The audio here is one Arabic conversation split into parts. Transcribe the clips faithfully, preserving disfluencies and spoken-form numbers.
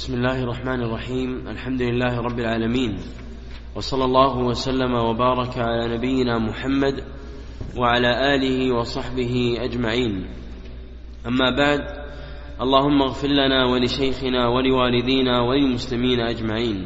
بسم الله الرحمن الرحيم. الحمد لله رب العالمين، وصلى الله وسلم وبارك على نبينا محمد وعلى آله وصحبه أجمعين. أما بعد، اللهم اغفر لنا ولشيخنا ولوالدينا وللمسلمين أجمعين.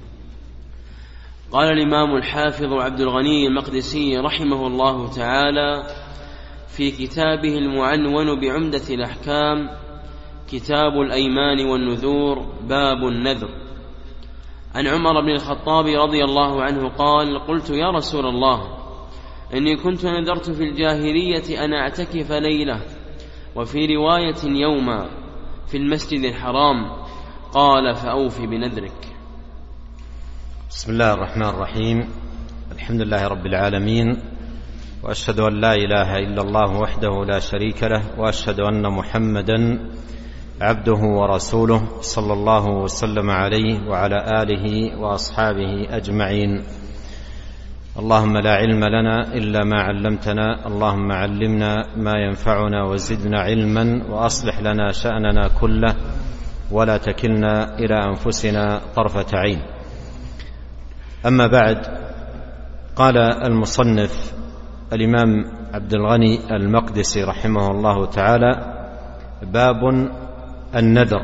قال الإمام الحافظ عبد الغني المقدسي رحمه الله تعالى في كتابه المعنون بعمدة الأحكام، كتاب الأيمان والنذور، باب النذر، عن عمر بن الخطاب رضي الله عنه قال: قلت يا رسول الله، إني كنت نذرت في الجاهلية أن أعتكف ليلة، وفي رواية يوما، في المسجد الحرام. قال: فأوف بنذرك. بسم الله الرحمن الرحيم. الحمد لله رب العالمين، وأشهد أن لا إله إلا الله وحده لا شريك له، وأشهد أن محمدا عبده ورسوله صلى الله وسلم عليه وعلى آله وأصحابه أجمعين. اللهم لا علم لنا إلا ما علمتنا، اللهم علمنا ما ينفعنا وزدنا علما، وأصلح لنا شأننا كله ولا تكلنا إلى أنفسنا طرفة عين. أما بعد، قال المصنف الإمام عبد الغني المقدسي رحمه الله تعالى: باب النذر.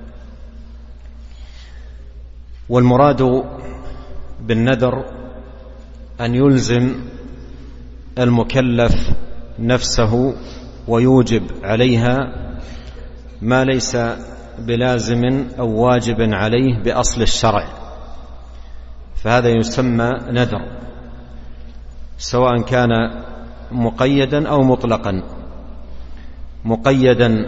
والمراد بالنذر أن يلزم المكلف نفسه ويوجب عليها ما ليس بلازم أو واجب عليه بأصل الشرع، فهذا يسمى نذر، سواء كان مقيدا أو مطلقا. مقيدا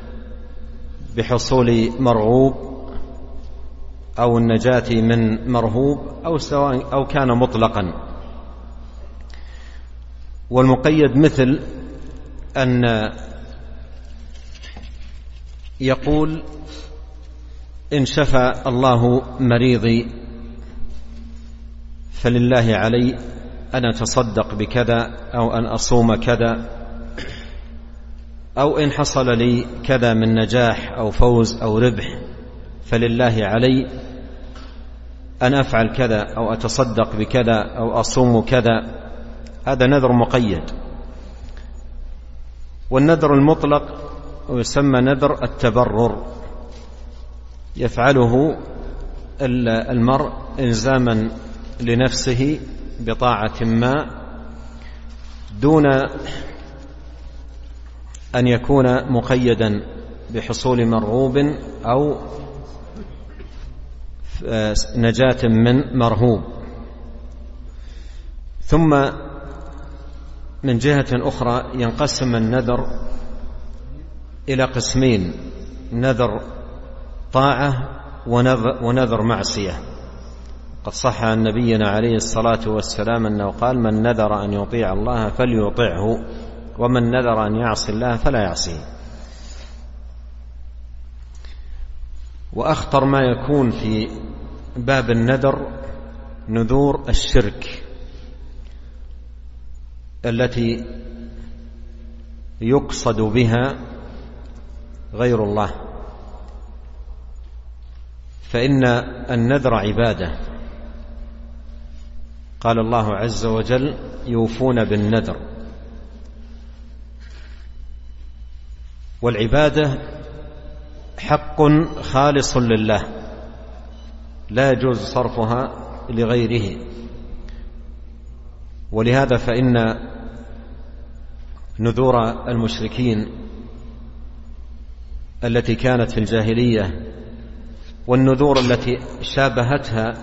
بحصول مرغوب أو النجاة من مرهوب، أو سواء أو كان مطلقا. والمقيد مثل أن يقول: إن شفى الله مريضي فلله علي أن أتصدق بكذا، أو أن أصوم كذا، أو إن حصل لي كذا من نجاح أو فوز أو ربح فلله علي أن أفعل كذا، أو أتصدق بكذا، أو أصوم كذا. هذا نذر مقيد. والنذر المطلق يسمى نذر التبرر، يفعله المرء إلزاما لنفسه بطاعة ما، دون أن يكون مقيدا بحصول مرغوب أو نجاة من مرهوب. ثم من جهة أخرى ينقسم النذر إلى قسمين: نذر طاعة ونذر معصية. قد صح عن نبينا عليه الصلاة والسلام أنه قال: من نذر أن يطيع الله فليطيعه، ومن نذر أن يعصي الله فلا يعصيه. وأخطر ما يكون في باب النذر نذور الشرك التي يقصد بها غير الله، فإن النذر عبادة. قال الله عز وجل: يوفون بالنذر. والعبادة حق خالص لله، لا يجوز صرفها لغيره. ولهذا فإن نذور المشركين التي كانت في الجاهلية، والنذور التي شابهتها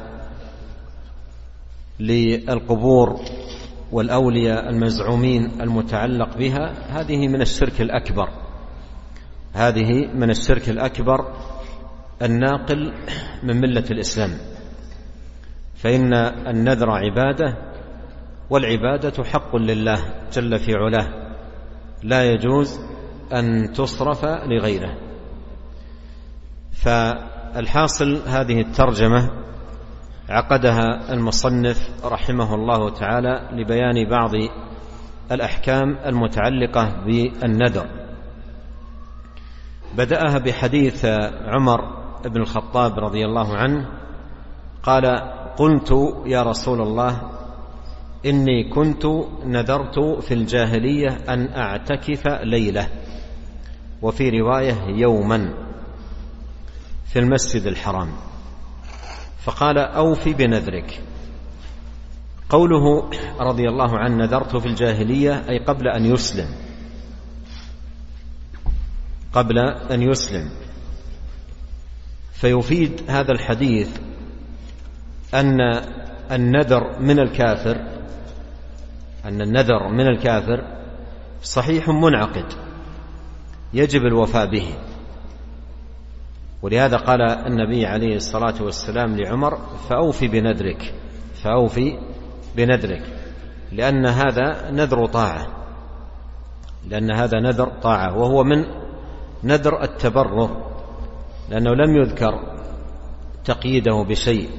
للقبور والأولياء المزعومين المتعلق بها، هذه من الشرك الأكبر. هذه من الشرك الأكبر الناقل من ملة الإسلام. فإن النذر عبادة، والعبادة حق لله جل في علاه، لا يجوز أن تصرف لغيره. فالحاصل هذه الترجمة عقدها المصنف رحمه الله تعالى لبيان بعض الأحكام المتعلقة بالنذر. بدأها بحديث عمر بن الخطاب رضي الله عنه قال: قلت يا رسول الله إني كنت نذرت في الجاهلية أن أعتكف ليلة، وفي رواية يوما، في المسجد الحرام، فقال: أوفي بنذرك. قوله رضي الله عنه نذرت في الجاهلية أي قبل أن يسلم، قبل أن يسلم. فيفيد هذا الحديث أن النذر من الكافر أن النذر من الكافر صحيح منعقد يجب الوفاء به، ولهذا قال النبي عليه الصلاة والسلام لعمر: فأوفي بنذرك، فأوفي بنذرك، لأن هذا نذر طاعة، لأن هذا نذر طاعة، وهو من نذر التبرر، لأنه لم يذكر تقييده بشيء،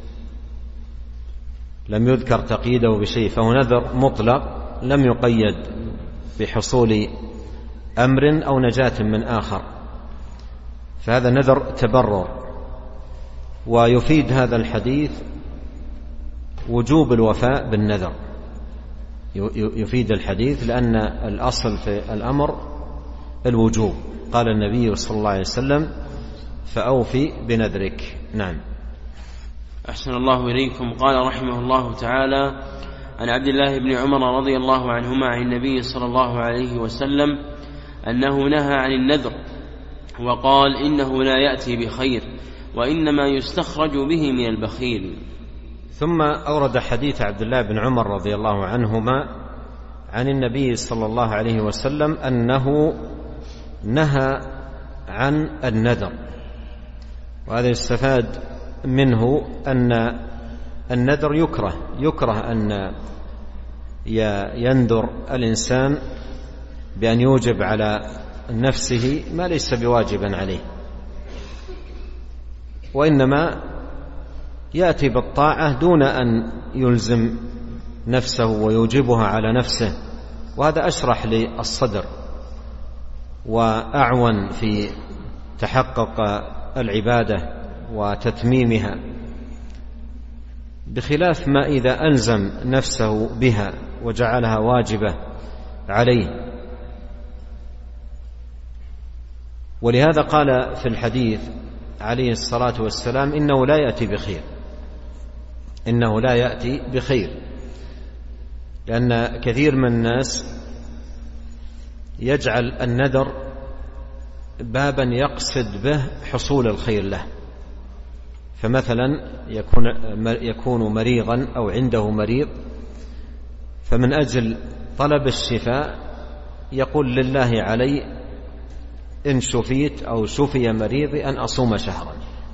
لم يذكر تقييده بشيء، فهو نذر مطلق لم يقيد بحصول أمر أو نجاة من آخر، فهذا نذر تبرر. ويفيد هذا الحديث وجوب الوفاء بالنذر، يفيد الحديث لأن الأصل في الأمر الوجوب. قال النبي صلى الله عليه وسلم: فأوفي بنذرك. نعم. أحسن الله إليكم. قال رحمه الله تعالى: عن عبد الله بن عمر رضي الله عنهما عن النبي صلى الله عليه وسلم أنه نهى عن النذر وقال: إنه لا يأتي بخير، وإنما يستخرج به من البخيل. ثم أورد حديث عبد الله بن عمر رضي الله عنهما عن النبي صلى الله عليه وسلم أنه نهى عن النذر، وهذا يستفاد منه أن النذر يكره يكره أن ينذر الإنسان بأن يوجب على نفسه ما ليس بواجبا عليه، وإنما يأتي بالطاعة دون أن يلزم نفسه ويوجبها على نفسه، وهذا أشرح للصدر وأعون في تحقق العبادة وتتميمها، بخلاف ما إذا ألزم نفسه بها وجعلها واجبة عليه. ولهذا قال في الحديث عليه الصلاة والسلام: إنه لا يأتي بخير، إنه لا يأتي بخير، لأن كثير من الناس يجعل النذر بابا يقصد به حصول الخير له، فمثلا يكون يكون مريضا أو عنده مريض، فمن أجل طلب الشفاء يقول: لله علي إن شفيت أو شفي مريضي أن أصوم شهرا،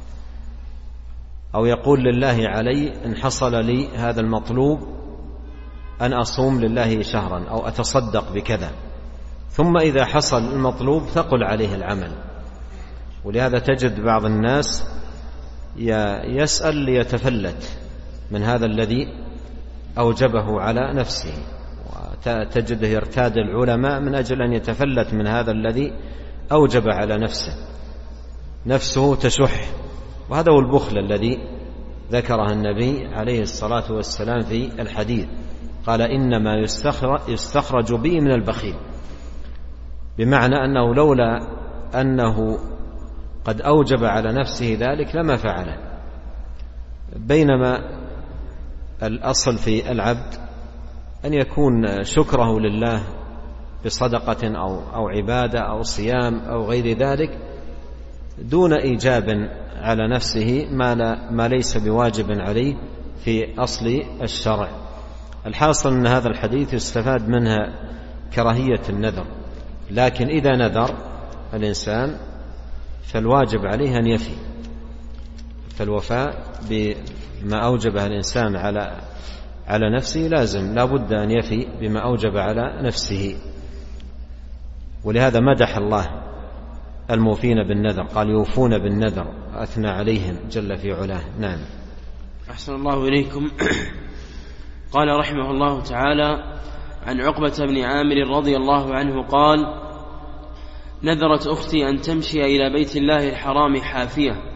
أو يقول: لله علي إن حصل لي هذا المطلوب أن أصوم لله شهرا أو أتصدق بكذا، ثم إذا حصل المطلوب ثقل عليه العمل. ولهذا تجد بعض الناس يسأل ليتفلت من هذا الذي أوجبه على نفسه، وتجده يرتاد العلماء من أجل أن يتفلت من هذا الذي أوجب على نفسه، نفسه تشح، وهذا هو البخل الذي ذكره النبي عليه الصلاة والسلام في الحديث، قال: إنما يستخرج به من البخيل، بمعنى أنه لولا أنه قد أوجب على نفسه ذلك لما فعله، بينما الأصل في العبد أن يكون شكره لله بصدقة أو, أو عبادة أو صيام أو غير ذلك دون إيجاب على نفسه ما, لا ما ليس بواجب عليه في أصل الشرع. الحاصل أن هذا الحديث يستفاد منها كراهية النذر، لكن إذا نذر الإنسان فالواجب عليه أن يفي، فالوفاء بما أوجبه الإنسان على على نفسه لازم، لا بد أن يفي بما أوجب على نفسه. ولهذا مدح الله الموفين بالنذر، قال: يوفون بالنذر، أثنى عليهم جل في علاه. نعم. أحسن الله إليكم. قال رحمه الله تعالى: عن عقبة بن عامر رضي الله عنه قال: نذرت أختي أن تمشي إلى بيت الله الحرام حافية،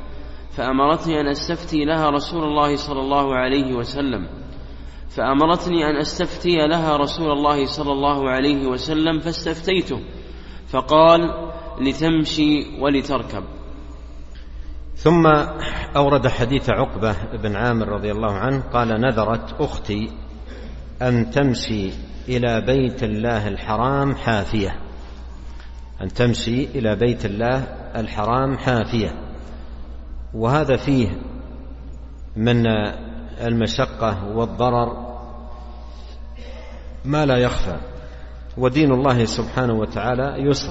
فأمرتني أن أستفتي لها رسول الله صلى الله عليه وسلم فأمرتني أن أستفتي لها رسول الله صلى الله عليه وسلم فاستفتيته فقال لتمشي ولتركب. ثم أورد حديث عقبة بن عامر رضي الله عنه قال نذرت أختي أن تمشي إلى بيت الله الحرام حافية أن تمشي إلى بيت الله الحرام حافية وهذا فيه من المشقة والضرر ما لا يخفى، ودين الله سبحانه وتعالى يسر،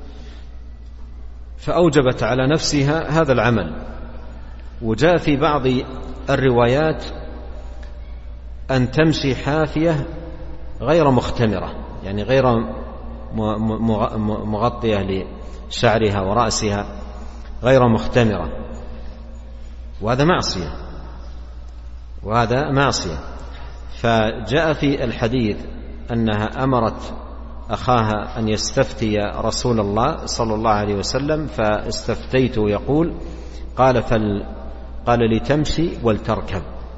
فأوجبت على نفسها هذا العمل. وجاء في بعض الروايات أن تمشي حافية غير مختمرة، يعني غير مغطية لشعرها ورأسها، غير مختمرة، وهذا معصية وهذا معصية فجاء في الحديث أنها أمرت أخاها أن يستفتي رسول الله صلى الله عليه وسلم فاستفتيت يقول قال فل قال لتمشي ولتركب،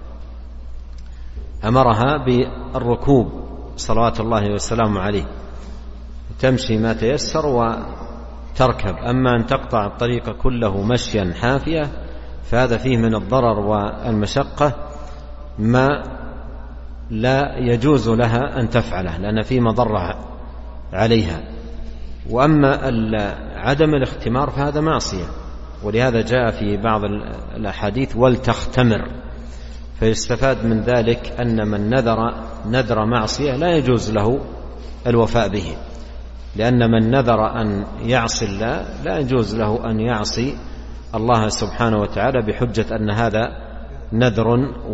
أمرها بالركوب صلوات الله وسلامه عليه، تمشي ما تيسر وتركب. أما أن تقطع الطريق كله مشيا حافية فهذا فيه من الضرر والمشقة ما لا يجوز لها أن تفعله لأن فيه مضرة عليها. وأما عدم الاختمار فهذا معصية، ولهذا جاء في بعض الأحاديث ولتختمر، فيستفاد من ذلك أن من نذر نذر معصية لا يجوز له الوفاء به، لأن من نذر أن يعصي الله لا يجوز له أن يعصي الله سبحانه وتعالى بحجة أن هذا نذر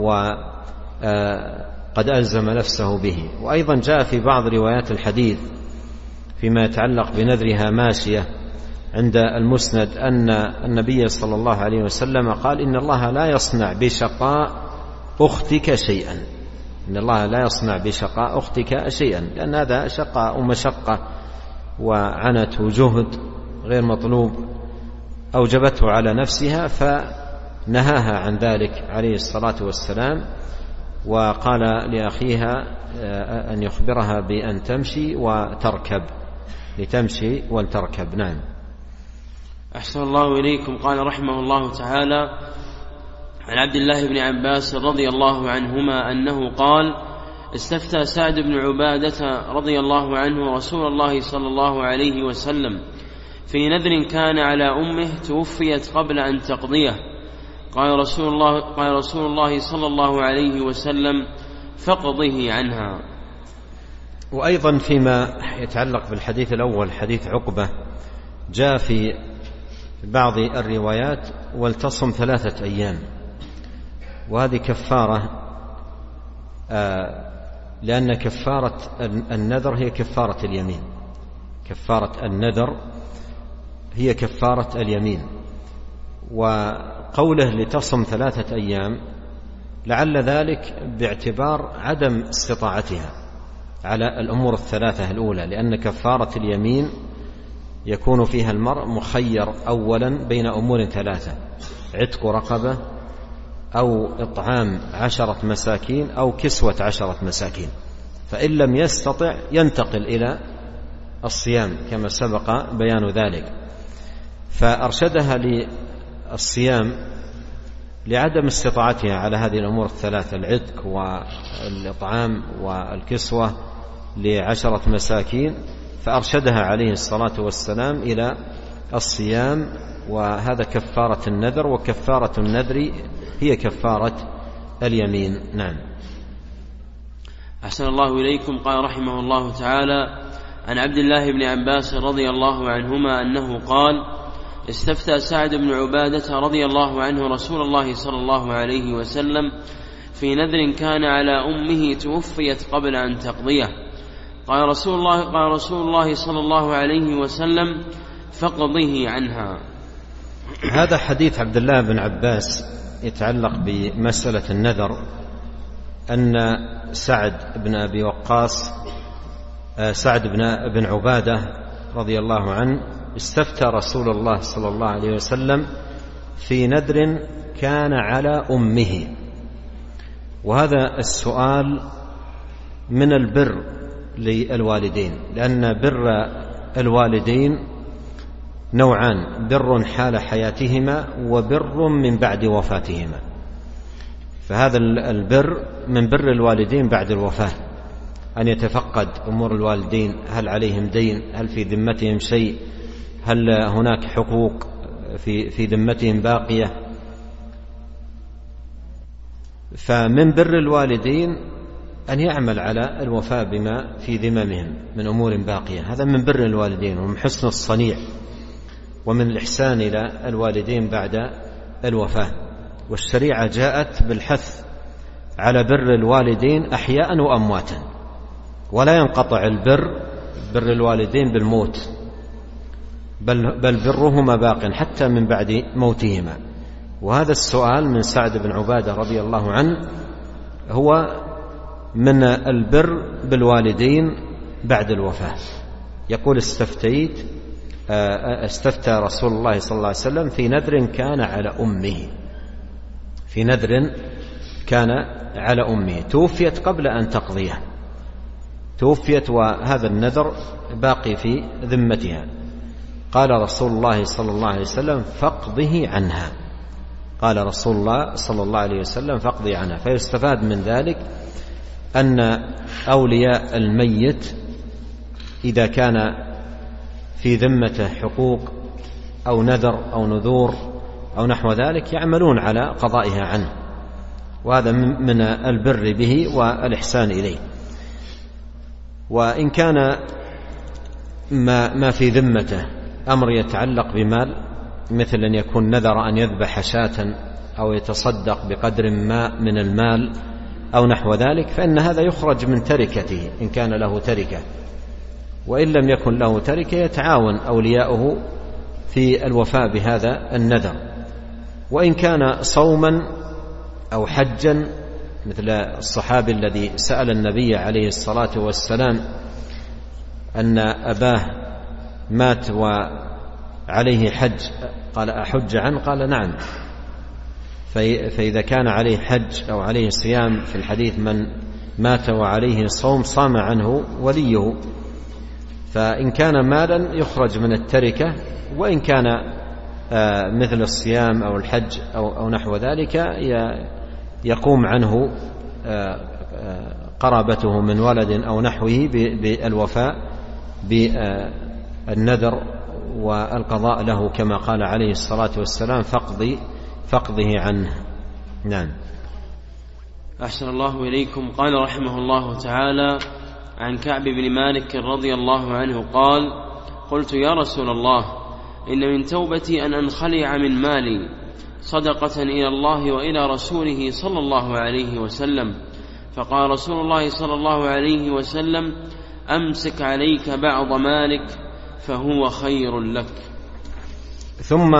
وقد ألزم نفسه به. وأيضا جاء في بعض روايات الحديث فيما يتعلق بنذرها ماشية عند المسند أن النبي صلى الله عليه وسلم قال إن الله لا يصنع بشقاء أختك شيئا إن الله لا يصنع بشقاء أختك شيئا لأن هذا شقاء ومشقة وعنت وجهد غير مطلوب أوجبته على نفسها، فنهاها عن ذلك عليه الصلاة والسلام، وقال لأخيها أن يخبرها بأن تمشي وتركب، لتمشي ولتركب. نعم. أحسن الله إليكم. قال رحمه الله تعالى عن عبد الله بن عباس رضي الله عنهما أنه قال استفتى سعد بن عبادة رضي الله عنه رسول الله صلى الله عليه وسلم في نذر كان على أمه توفيت قبل أن تقضيه، قال رسول الله, قال رسول الله صلى الله عليه وسلم فقضه عنها. وأيضا فيما يتعلق بالحديث الأول حديث عقبة جاء في بعض الروايات ولتصم ثلاثة أيام، وهذه كفارة آه لأن كفارة النذر هي كفارة اليمين، كفارة النذر هي كفارة اليمين. وقوله لتصم ثلاثة أيام لعل ذلك باعتبار عدم استطاعتها على الأمور الثلاثة الأولى، لأن كفارة اليمين يكون فيها المرء مخير أولا بين أمور ثلاثة: عتق رقبة أو إطعام عشرة مساكين أو كسوة عشرة مساكين، فإن لم يستطع ينتقل إلى الصيام كما سبق بيان ذلك. فأرشدها للصيام لعدم استطاعتها على هذه الأمور الثلاثة: العتق والإطعام والكسوة لعشرة مساكين، فأرشدها عليه الصلاة والسلام إلى الصيام، وهذا كفارة النذر، وكفارة النذر هي كفارة اليمين. نعم. أحسن الله إليكم. قال رحمه الله تعالى عن عبد الله بن عباس رضي الله عنهما أنه قال استفتى سعد بن عبادة رضي الله عنه رسول الله صلى الله عليه وسلم في نذر كان على أمه توفيت قبل أن تقضيه، قال رسول الله, قال رسول الله صلى الله عليه وسلم فقضه عنها. هذا حديث عبد الله بن عباس يتعلق بمسألة النذر، أن سعد بن أبي وقاص سعد بن عبادة رضي الله عنه استفتى رسول الله صلى الله عليه وسلم في نذر كان على أمه. وهذا السؤال من البر للوالدين، لأن بر الوالدين نوعان: بر حال حياتهما وبر من بعد وفاتهما. فهذا البر من بر الوالدين بعد الوفاة، أن يتفقد أمور الوالدين، هل عليهم دين، هل في ذمتهم شيء، هل هناك حقوق في في ذمتهم باقية. فمن بر الوالدين أن يعمل على الوفاء بما في ذممهم من أمور باقية، هذا من بر الوالدين ومن حسن الصنيع ومن الإحسان إلى الوالدين بعد الوفاة. والشريعة جاءت بالحث على بر الوالدين أحياء وأمواتا، ولا ينقطع البر بر الوالدين بالموت، بل, بل برهما باق حتى من بعد موتهما. وهذا السؤال من سعد بن عبادة رضي الله عنه هو من البر بالوالدين بعد الوفاة. يقول: استفتيت استفتى رسول الله صلى الله عليه وسلم في نذر كان على أمه، في نذر كان على أمه توفيت قبل أن تقضيه، توفيت وهذا النذر باقي في ذمتها. قال رسول الله صلى الله عليه وسلم: فاقضه عنها. قال رسول الله صلى الله عليه وسلم: فاقضي عنها. فيستفاد من ذلك أن أولياء الميت إذا كان في ذمته حقوق أو نذر أو نذور أو نحو ذلك يعملون على قضائها عنه، وهذا من البر به والإحسان إليه. وإن كان ما, ما في ذمته أمر يتعلق بمال، مثل أن يكون نذر أن يذبح شاة أو يتصدق بقدر ما من المال أو نحو ذلك، فإن هذا يخرج من تركته إن كان له تركة. وإن لم يكن له تركة يتعاون أولياؤه في الوفاء بهذا النذر. وإن كان صوما أو حجا، مثل الصحابي الذي سأل النبي عليه الصلاة والسلام أن أباه مات وعليه حج، قال: أحج عنه؟ قال: نعم. فإذا كان عليه حج أو عليه صيام، في الحديث: من مات وعليه صوم صام عنه وليه. فإن كان مالا يخرج من التركة، وإن كان مثل الصيام أو الحج أو نحو ذلك يقوم عنه قرابته من ولد أو نحوه بالوفاء بالنذر والقضاء له، كما قال عليه الصلاة والسلام: فاقضي فاقضه عنه. نعم. أحسن الله إليكم. قال رحمه الله تعالى عن كعب بن مالك رضي الله عنه قال: قلت: يا رسول الله، إن من توبتي أن أنخلع من مالي صدقة إلى الله وإلى رسوله صلى الله عليه وسلم. فقال رسول الله صلى الله عليه وسلم: أمسك عليك بعض مالك فهو خير لك. ثم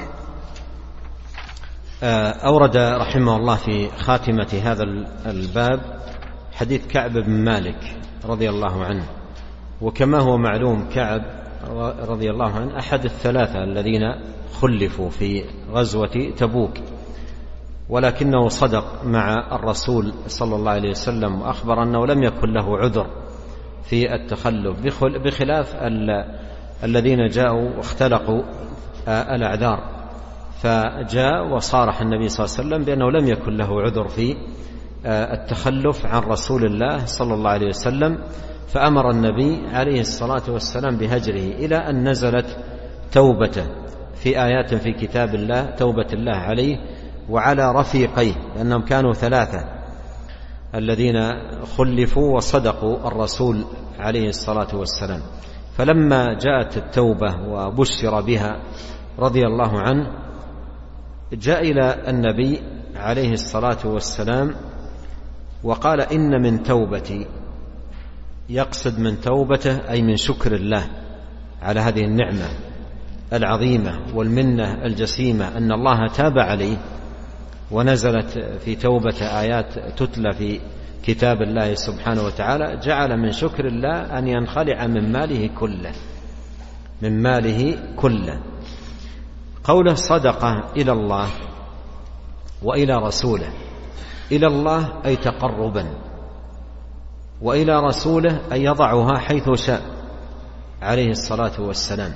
أورد رحمه الله في خاتمة هذا الباب حديث كعب بن مالك رضي الله عنه. وكما هو معلوم كعب رضي الله عنه أحد الثلاثة الذين خلفوا في غزوة تبوك، ولكنه صدق مع الرسول صلى الله عليه وسلم وأخبر أنه لم يكن له عذر في التخلف، بخلاف الذين جاءوا واختلقوا الأعذار. فجاء وصارح النبي صلى الله عليه وسلم بأنه لم يكن له عذر في التخلف عن رسول الله صلى الله عليه وسلم، فأمر النبي عليه الصلاة والسلام بهجره إلى أن نزلت توبته في آيات في كتاب الله، توبة الله عليه وعلى رفيقيه، لأنهم كانوا ثلاثة الذين خلفوا وصدقوا الرسول عليه الصلاة والسلام. فلما جاءت التوبة وبشر بها رضي الله عنه، جاء إلى النبي عليه الصلاة والسلام وقال: إن من توبتي، يقصد من توبته أي من شكر الله على هذه النعمة العظيمة والمنة الجسيمة أن الله تاب عليه، ونزلت في توبة آيات تتلى في كتاب الله سبحانه وتعالى، جعل من شكر الله أن ينخلع من ماله كله، من ماله كله. قوله صدقة إلى الله وإلى رسوله، إلى الله أي تقربا، وإلى رسوله أي يضعها حيث شاء عليه الصلاة والسلام.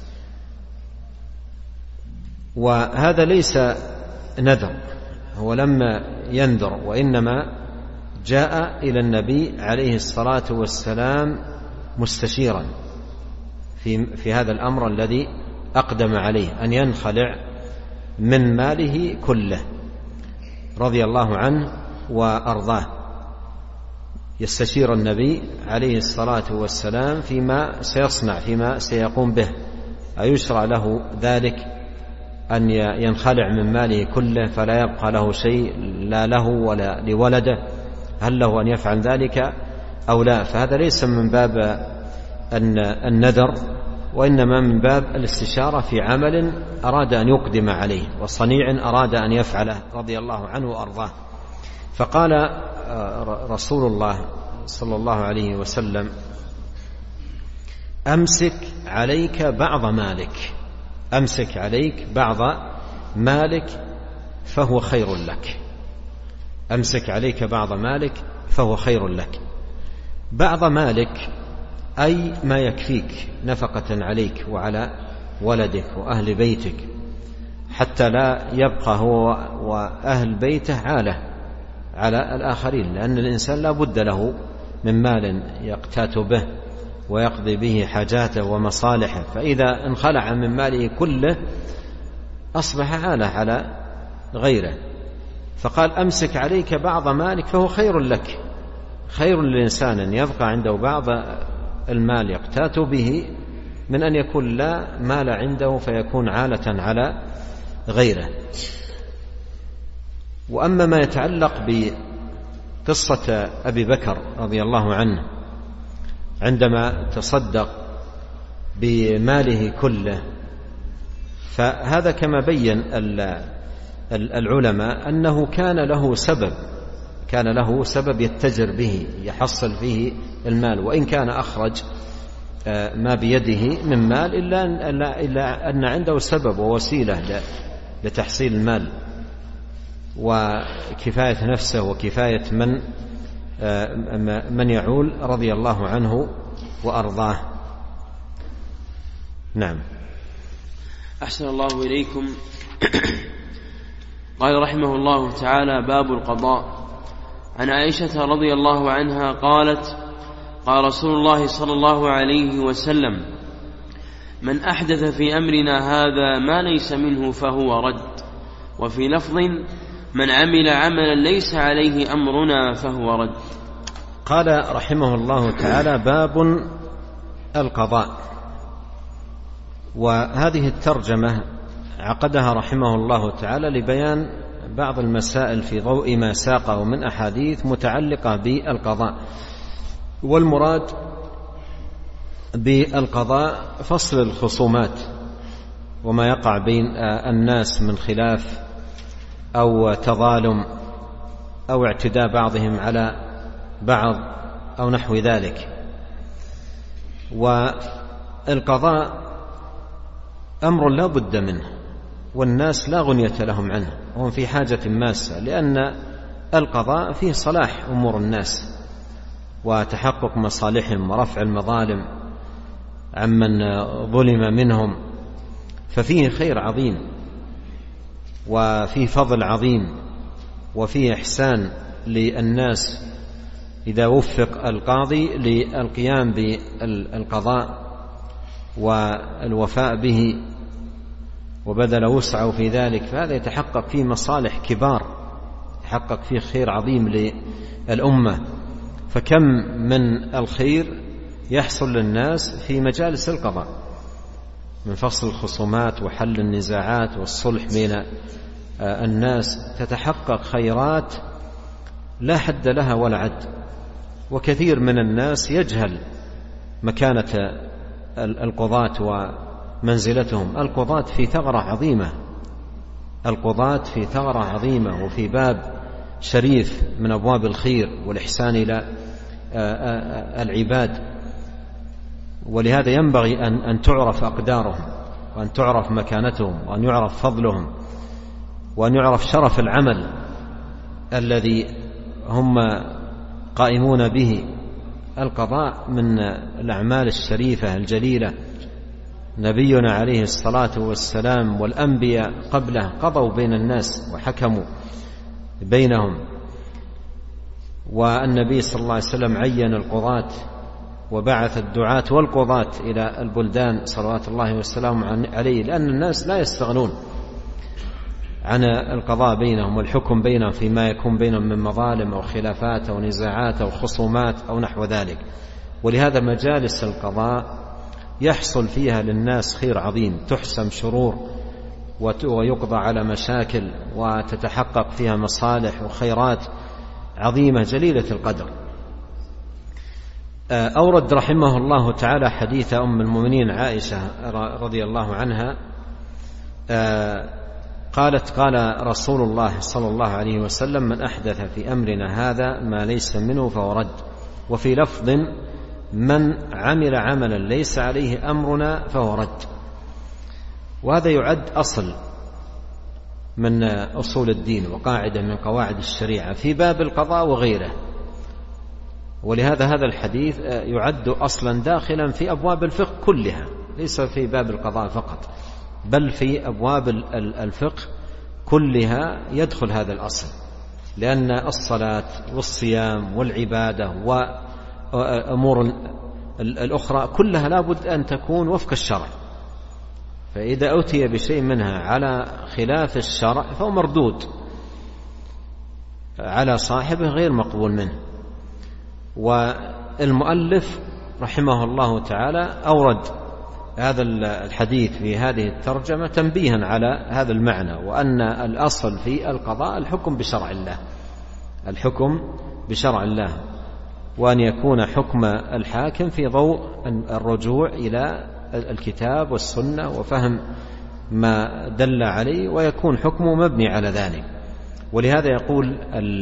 وهذا ليس نذر، هو لما ينذر وإنما جاء إلى النبي عليه الصلاة والسلام مستشيرا في, في هذا الأمر الذي أقدم عليه، أن ينخلع من ماله كله رضي الله عنه وأرضاه. يستشير النبي عليه الصلاة والسلام فيما سيصنع، فيما سيقوم به، أيشرع له ذلك أن ينخلع من ماله كله فلا يبقى له شيء لا له ولا لولده، هل له أن يفعل ذلك أو لا؟ فهذا ليس من باب النذر، وإنما من باب الاستشارة في عمل أراد أن يقدم عليه وصنيع أراد أن يفعله رضي الله عنه وأرضاه. فقال رسول الله صلى الله عليه وسلم: أمسك عليك بعض مالك، أمسك عليك بعض مالك فهو خير لك، أمسك عليك بعض مالك فهو خير لك. بعض مالك أي ما يكفيك نفقة عليك وعلى ولدك وأهل بيتك، حتى لا يبقى هو وأهل بيته عالة على الآخرين، لأن الإنسان لا بد له من مال يقتات به ويقضي به حاجاته ومصالحه، فإذا انخلع من ماله كله أصبح عالة على غيره. فقال: أمسك عليك بعض مالك فهو خير لك، خير للإنسان أن يبقى عنده بعض المال يقتات به من أن يكون لا مال عنده فيكون عالة على غيره. وأما ما يتعلق بقصة أبي بكر رضي الله عنه عندما تصدق بماله كله، فهذا كما بين العلماء أنه كان له سبب، كان له سبب يتجر به يحصل فيه المال، وإن كان أخرج ما بيده من مال إلا أن عنده سبب ووسيلة لتحصيل المال وكفاية نفسه وكفاية من من يعول رضي الله عنه وأرضاه. نعم. أحسن الله إليكم. قال رحمه الله تعالى: باب القضاء. عن عائشة رضي الله عنها قالت: قال رسول الله صلى الله عليه وسلم: من أحدث في أمرنا هذا ما ليس منه فهو رد. وفي لفظ: من عمل عملا ليس عليه أمرنا فهو رد. قال رحمه الله تعالى: باب القضاء. وهذه الترجمة عقدها رحمه الله تعالى لبيان بعض المسائل في ضوء ما ساقه من أحاديث متعلقة بالقضاء. والمراد بالقضاء فصل الخصومات وما يقع بين الناس من خلاف أو تظالم أو اعتداء بعضهم على بعض أو نحو ذلك. والقضاء أمر لا بد منه، والناس لا غنية لهم عنه، وهم في حاجة ماسة، لأن القضاء فيه صلاح أمور الناس وتحقق مصالحهم ورفع المظالم عمن ظلم منهم، ففيه خير عظيم وفيه فضل عظيم وفيه إحسان للناس إذا وفق القاضي للقيام بالقضاء والوفاء به وبذل وسعه في ذلك، فهذا يتحقق فيه مصالح كبار، يتحقق فيه خير عظيم للأمة. فكم من الخير يحصل للناس في مجالس القضاء من فصل الخصومات وحل النزاعات والصلح بين الناس، تتحقق خيرات لا حد لها ولا عد. وكثير من الناس يجهل مكانة القضاة ومنزلتهم. القضاة في ثغرة عظيمة، القضاة في ثغرة عظيمة وفي باب شريف من أبواب الخير والإحسان إلى العباد، ولهذا ينبغي أن تعرف أقدارهم وأن تعرف مكانتهم وأن يعرف فضلهم وأن يعرف شرف العمل الذي هم قائمون به. القضاء من الأعمال الشريفة الجليلة. نبينا عليه الصلاة والسلام والأنبياء قبله قضوا بين الناس وحكموا بينهم، والنبي صلى الله عليه وسلم عين القضاة وبعث الدعاة والقضاة إلى البلدان صلوات الله والسلام عليه، لأن الناس لا يستغنون عن القضاء بينهم والحكم بينهم فيما يكون بينهم من مظالم أو خلافات أو نزاعات أو خصومات أو نحو ذلك. ولهذا مجالس القضاء يحصل فيها للناس خير عظيم، تحسم شرور ويقضى على مشاكل وتتحقق فيها مصالح وخيرات عظيمة جليلة القدر. أورد رحمه الله تعالى حديث أم المؤمنين عائشة رضي الله عنها قالت: قال رسول الله صلى الله عليه وسلم: من أحدث في أمرنا هذا ما ليس منه فهو رد. وفي لفظ: من عمل عملا ليس عليه أمرنا فهو رد. وهذا يعد أصل من أصول الدين وقاعدة من قواعد الشريعة في باب القضاء وغيره. ولهذا هذا الحديث يعد أصلا داخلا في أبواب الفقه كلها، ليس في باب القضاء فقط، بل في أبواب الفقه كلها يدخل هذا الأصل، لأن الصلاة والصيام والعبادة وأمور الأخرى كلها لابد أن تكون وفق الشرع، فإذا أتي بشيء منها على خلاف الشرع فهو مردود على صاحبه غير مقبول منه. والمؤلف رحمه الله تعالى أورد هذا الحديث في هذه الترجمة تنبيها على هذا المعنى، وأن الأصل في القضاء الحكم بشرع الله، الحكم بشرع الله، وأن يكون حكم الحاكم في ضوء الرجوع إلى الكتاب والسنة وفهم ما دل عليه، ويكون حكمه مبني على ذلك. ولهذا يقول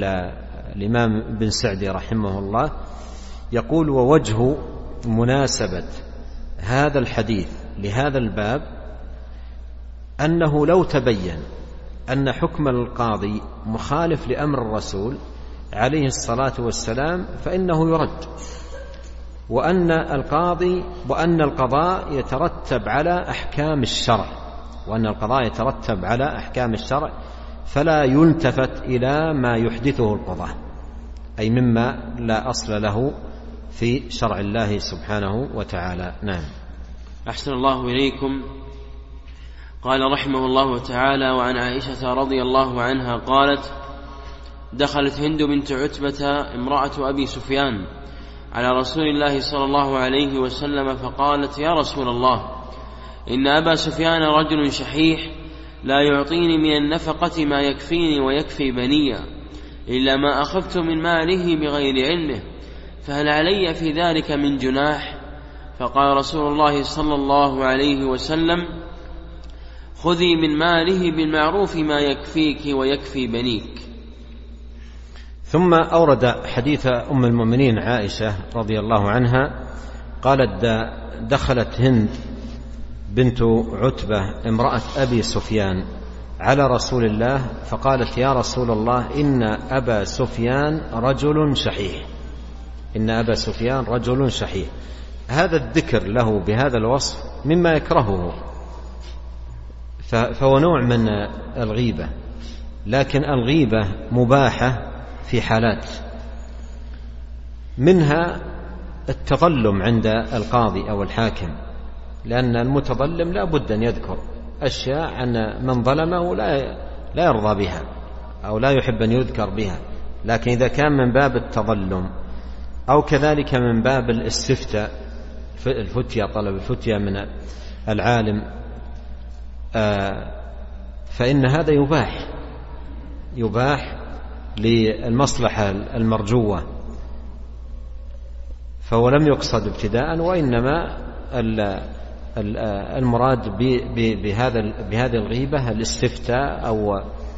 الإمام بن سعدي رحمه الله، يقول: ووجه مناسبة هذا الحديث لهذا الباب أنه لو تبين أن حكم القاضي مخالف لأمر الرسول عليه الصلاة والسلام فإنه يرد، وأن القاضي وأن القضاء يترتب على أحكام الشرع، وأن القضاء يترتب على أحكام الشرع، فلا يلتفت إلى ما يحدثه القضاء، أي مما لا أصل له في شرع الله سبحانه وتعالى. نعم. أحسن الله إليكم. قال رحمه الله تعالى: وعن عائشة رضي الله عنها قالت: دخلت هند بنت عتبة امرأة أبي سفيان على رسول الله صلى الله عليه وسلم فقالت: يا رسول الله، إن أبا سفيان رجل شحيح لا يعطيني من النفقة ما يكفيني ويكفي بني إلا ما أخذت من ماله بغير علمه، فهل علي في ذلك من جناح؟ فقال رسول الله صلى الله عليه وسلم: خذي من ماله بالمعروف ما يكفيك ويكفي بنيك. ثم أورد حديث أم المؤمنين عائشة رضي الله عنها قالت: دخلت هند بنت عتبة امرأة أبي سفيان على رسول الله فقالت: يا رسول الله، إن أبا سفيان رجل شحيح، إن أبا سفيان رجل شحيح. هذا الذكر له بهذا الوصف مما يكرهه، فهو نوع من الغيبة، لكن الغيبة مباحة في حالات، منها التظلم عند القاضي أو الحاكم، لأن المتظلم لا بد أن يذكر أشياء عن من ظلمه لا لا يرضى بها أو لا يحب أن يذكر بها. لكن إذا كان من باب التظلم أو كذلك من باب الاستفتاء، الفتية، طلب الفتية من العالم، فإن هذا يباح يباح للمصلحة المرجوة، فهو لم يقصد ابتداء، وإنما المراد بهذا بهذه الغيبة الاستفتاء أو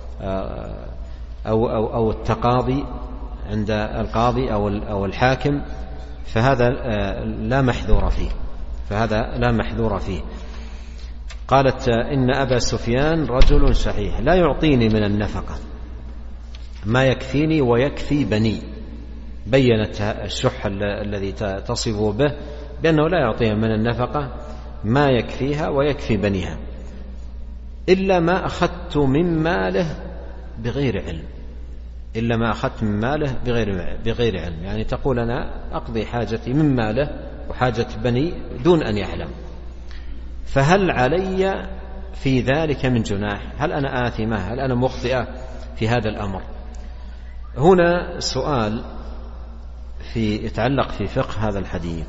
أو أو, أو التقاضي عند القاضي أو أو الحاكم، فهذا لا محذور فيه فهذا لا محذور فيه. قالت إن أبا سفيان رجل شحيح لا يعطيني من النفقة ما يكفيني ويكفي بني. بيّنت الشح الذي تصف به بأنه لا يعطيها من النفقة ما يكفيها ويكفي بنيها إلا ما أخذت من ماله بغير علم، إلا ما أخذت من ماله بغير, بغير علم، يعني تقول أنا أقضي حاجتي من ماله وحاجة بني دون أن يعلم، فهل علي في ذلك من جناح؟ هل أنا آثمة؟ هل أنا مخطئة في هذا الأمر؟ هنا سؤال في يتعلق في فقه هذا الحديث: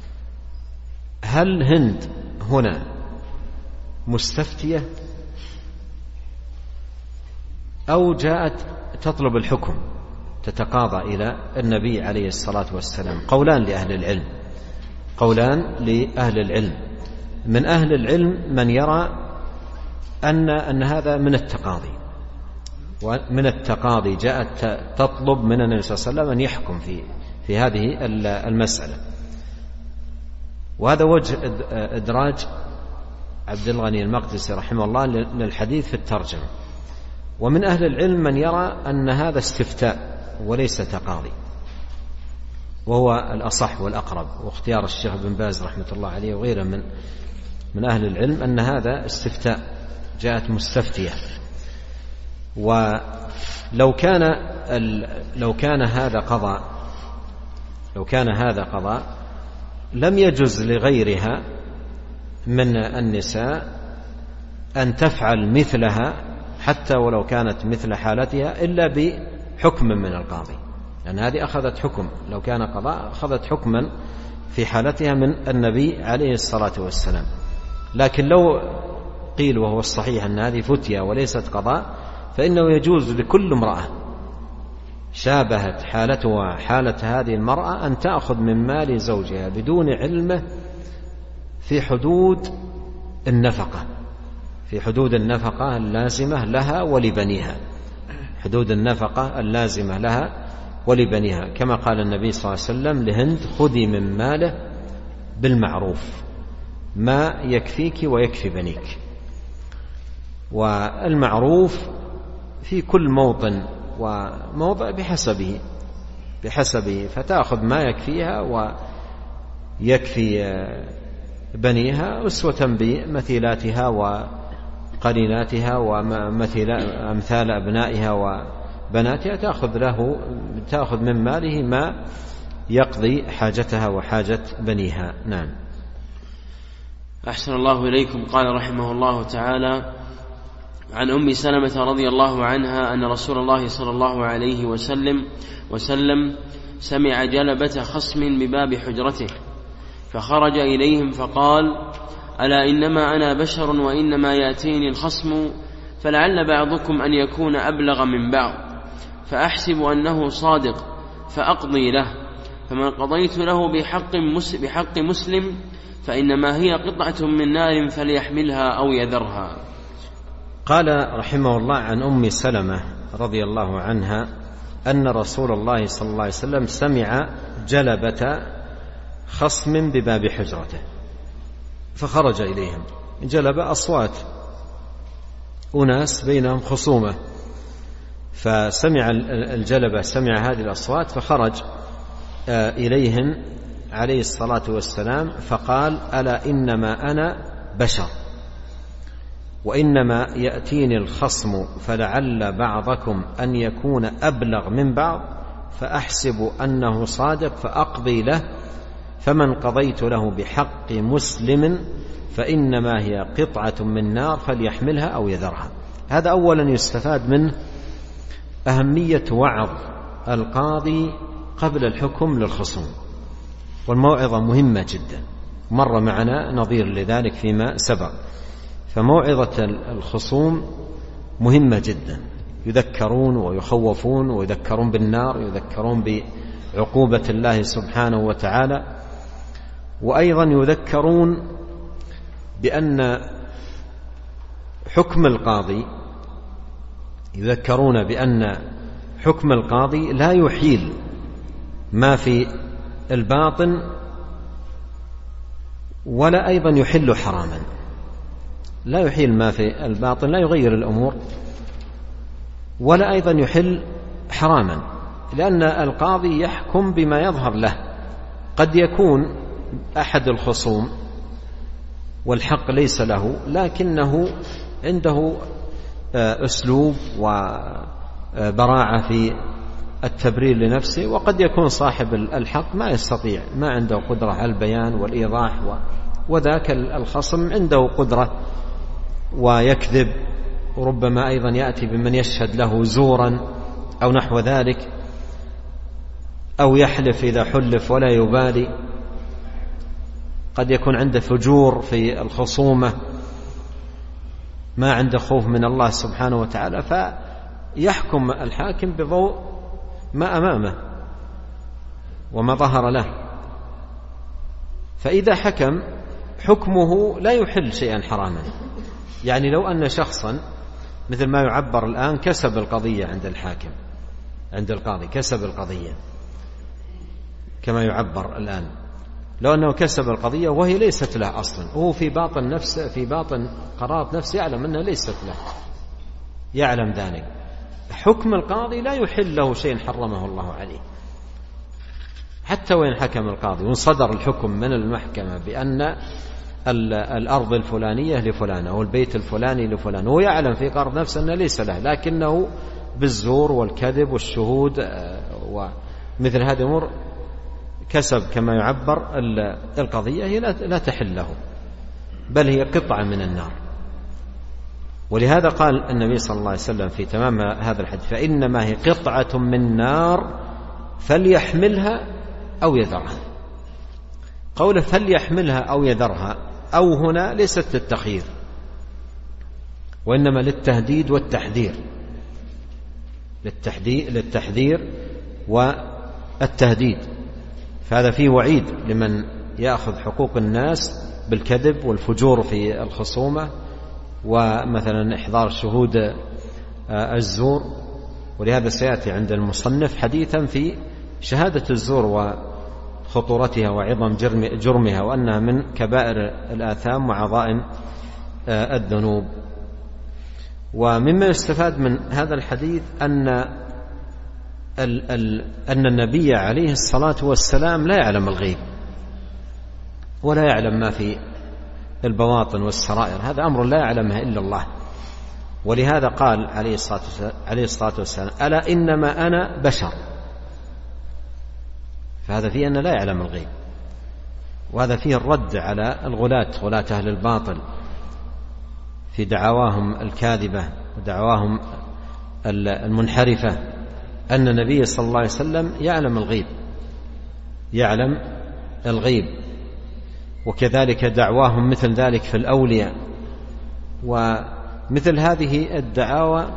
هل هند هنا مستفتية أو جاءت تطلب الحكم تتقاضى إلى النبي عليه الصلاة والسلام؟ قولان لأهل العلم، قولان لأهل العلم. من أهل العلم من يرى أن, أن هذا من التقاضي، ومن التقاضي جاءت تطلب من النبي صلى الله عليه وسلم أن يحكم في, في هذه المسألة، وهذا وجه إدراج عبد الغني المقدسي رحمه الله للحديث في الترجمة. ومن أهل العلم من يرى أن هذا استفتاء وليس تقاضي، وهو الأصح والأقرب، واختيار الشيخ بن باز رحمة الله عليه وغيره من من أهل العلم أن هذا استفتاء، جاءت مستفتية. ولو كان لو كان هذا قضاء لو كان هذا قضاء لم يجز لغيرها من النساء أن تفعل مثلها حتى ولو كانت مثل حالتها إلا بحكم من القاضي، لأن هذه أخذت حكم، لو كان قضاء أخذت حكما في حالتها من النبي عليه الصلاة والسلام. لكن لو قيل وهو الصحيح أن هذه فتية وليست قضاء، فإنه يجوز لكل امرأة شابهت حالتها حالة هذه المرأة أن تأخذ من مال زوجها بدون علمه في حدود النفقة، في حدود النفقة اللازمة لها ولبنيها، حدود النفقة اللازمة لها ولبنيها، كما قال النبي صلى الله عليه وسلم لهند: خذي من ماله بالمعروف ما يكفيك ويكفي بنيك. والمعروف في كل موطن وموضع بحسبه بحسبه فتأخذ ما يكفيها ويكفي بنيها أسوة بمثيلاتها وقريناتها وأمثال أبنائها وبناتها، تأخذ له تأخذ من ماله ما يقضي حاجتها وحاجة بنيها. نعم. أحسن الله إليكم. قال رحمه الله تعالى: عن أم سلمة رضي الله عنها أن رسول الله صلى الله عليه وسلم وسلم سمع جلبة خصم بباب حجرته فخرج إليهم فقال: ألا إنما أنا بشر وإنما يأتيني الخصم فلعل بعضكم أن يكون أبلغ من بعض، فأحسب أنه صادق فأقضي له، فمن قضيت له بحق بحق مسلم فإنما هي قطعة من نار فليحملها أو يذرها. قال رحمه الله عن أم سلمة رضي الله عنها أن رسول الله صلى الله عليه وسلم سمع جلبة خصم بباب حجرته فخرج إليهم. جلب أصوات أناس بينهم خصومة، فسمع الجلبة سمع هذه الأصوات فخرج إليهم عليه الصلاة والسلام فقال: ألا إنما أنا بشر وإنما يأتيني الخصم فلعل بعضكم أن يكون أبلغ من بعض، فأحسب أنه صادق فأقضي له، فمن قضيت له بحق مسلم فإنما هي قطعة من نار فليحملها أو يذرها. هذا أولا يستفاد منه أهمية وعظ القاضي قبل الحكم للخصوم، والموعظة مهمة جدا، مر معنا نظير لذلك فيما سبق. فموعظة الخصوم مهمة جدا، يذكرون ويخوفون ويذكرون بالنار، يذكرون بعقوبة الله سبحانه وتعالى، وأيضا يذكرون بأن حكم القاضي يذكرون بأن حكم القاضي لا يحيل ما في الباطن ولا أيضا يحل حراما، لا يحيل ما في الباطن، لا يغير الأمور، ولا أيضا يحل حراما، لأن القاضي يحكم بما يظهر له. قد يكون أحد الخصوم والحق ليس له، لكنه عنده أسلوب وبراعة في التبرير لنفسه، وقد يكون صاحب الحق ما يستطيع، ما عنده قدرة على البيان والإيضاح، وذاك الخصم عنده قدرة ويكذب، وربما أيضا يأتي بمن يشهد له زورا أو نحو ذلك، أو يحلف إذا حلف ولا يبالي. قد يكون عنده فجور في الخصومة، ما عنده خوف من الله سبحانه وتعالى، فيحكم الحاكم بضوء ما أمامه وما ظهر له. فإذا حكم حكمه لا يحل شيئا حراما. يعني لو أن شخصا مثل ما يعبر الآن كسب القضية عند الحاكم، عند القاضي كسب القضية كما يعبر الآن، لو أنه كسب القضية وهي ليست له أصلا، هو في باطن نفسه، في باطن قرارة نفسه يعلم أنها ليست له، يعلم ذلك، حكم القاضي لا يحل له شيء حرمه الله عليه، حتى وإن حكم القاضي وصدر الحكم من المحكمة بأن الأرض الفلانية لفلان أو البيت الفلاني لفلان، هو يعلم في قرار نفسه أنه ليس له، لكنه بالزور والكذب والشهود ومثل هذه الأمور كسب كما يعبر القضية، هي لا تحل له، بل هي قطعة من النار. ولهذا قال النبي صلى الله عليه وسلم في تمام هذا الحديث: فإنما هي قطعة من نار فليحملها أو يذرها. قوله فليحملها أو يذرها، أو هنا ليست للتخيير، وإنما للتهديد والتحذير، للتحذير والتهديد. فهذا فيه وعيد لمن يأخذ حقوق الناس بالكذب والفجور في الخصومة، ومثلا إحضار شهود الزور. ولهذا سيأتي عند المصنف حديثا في شهادة الزور وخطورتها وعظم جرمها، وأنها من كبائر الآثام وعظائم الذنوب. ومما يستفاد من هذا الحديث أن أن النبي عليه الصلاة والسلام لا يعلم الغيب ولا يعلم ما في البواطن والسرائر، هذا أمر لا يعلمه إلا الله. ولهذا قال عليه الصلاة والسلام: ألا إنما أنا بشر. فهذا فيه أنه لا يعلم الغيب، وهذا فيه الرد على الغلاة، غلاة أهل الباطل في دعواهم الكاذبة ودعواهم المنحرفة، أن النبي صلى الله عليه وسلم يعلم الغيب، يعلم الغيب. وكذلك دعواهم مثل ذلك في الأولياء. ومثل هذه الدعاوى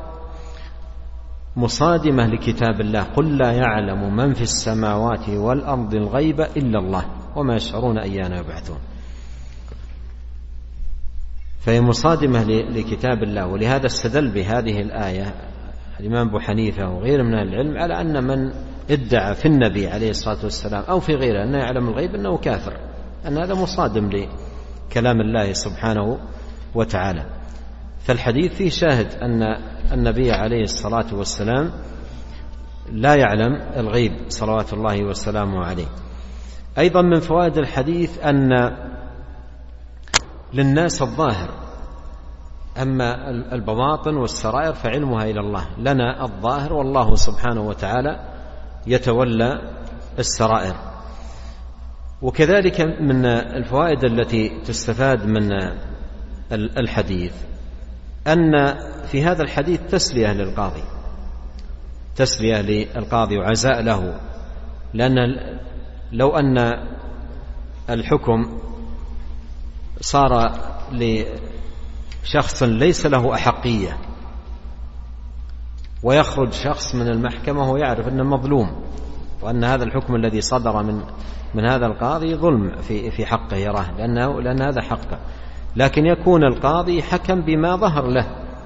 مصادمة لكتاب الله: قل لا يعلم من في السماوات والأرض الغيب إلا الله وما يشعرون أيان يبعثون. فهي مصادمة لكتاب الله. ولهذا استدل بهذه الآية الإمام أبو حنيفة وغيره من العلم على أن من ادعى في النبي عليه الصلاة والسلام أو في غيره أنه يعلم الغيب أنه كافر، أن هذا مصادم لكلام الله سبحانه وتعالى. فالحديث فيه شاهد أن النبي عليه الصلاة والسلام لا يعلم الغيب صلوات الله وسلامه عليه. أيضا من فوائد الحديث أن للناس الظاهر، أما البواطن والسرائر فعلمها إلى الله، لنا الظاهر والله سبحانه وتعالى يتولى السرائر. وكذلك من الفوائد التي تستفاد من الحديث أن في هذا الحديث تسلية للقاضي، تسلية للقاضي وعزاء له، لأن لو أن الحكم صار لشخص ليس له أحقية ويخرج شخص من المحكمة وهو يعرف أنه مظلوم، وأن هذا الحكم الذي صدر من من هذا القاضي ظلم في في حقه يراه، لأنه لأن هذا حقه، لكن يكون القاضي حكم بما ظهر له.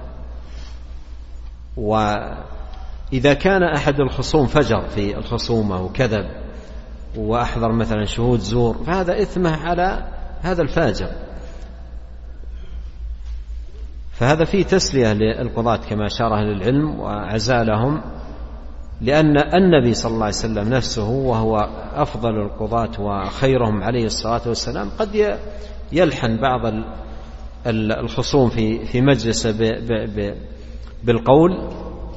وإذا كان أحد الخصوم فجر في الخصومة وكذب وأحضر مثلا شهود زور، فهذا إثمه على هذا الفاجر. فهذا فيه تسلية للقضاة كما أشار أهل العلم وعزالهم، لأن النبي صلى الله عليه وسلم نفسه وهو أفضل القضاة وخيرهم عليه الصلاة والسلام قد يلحن بعض الخصوم في في مجلسه بالقول،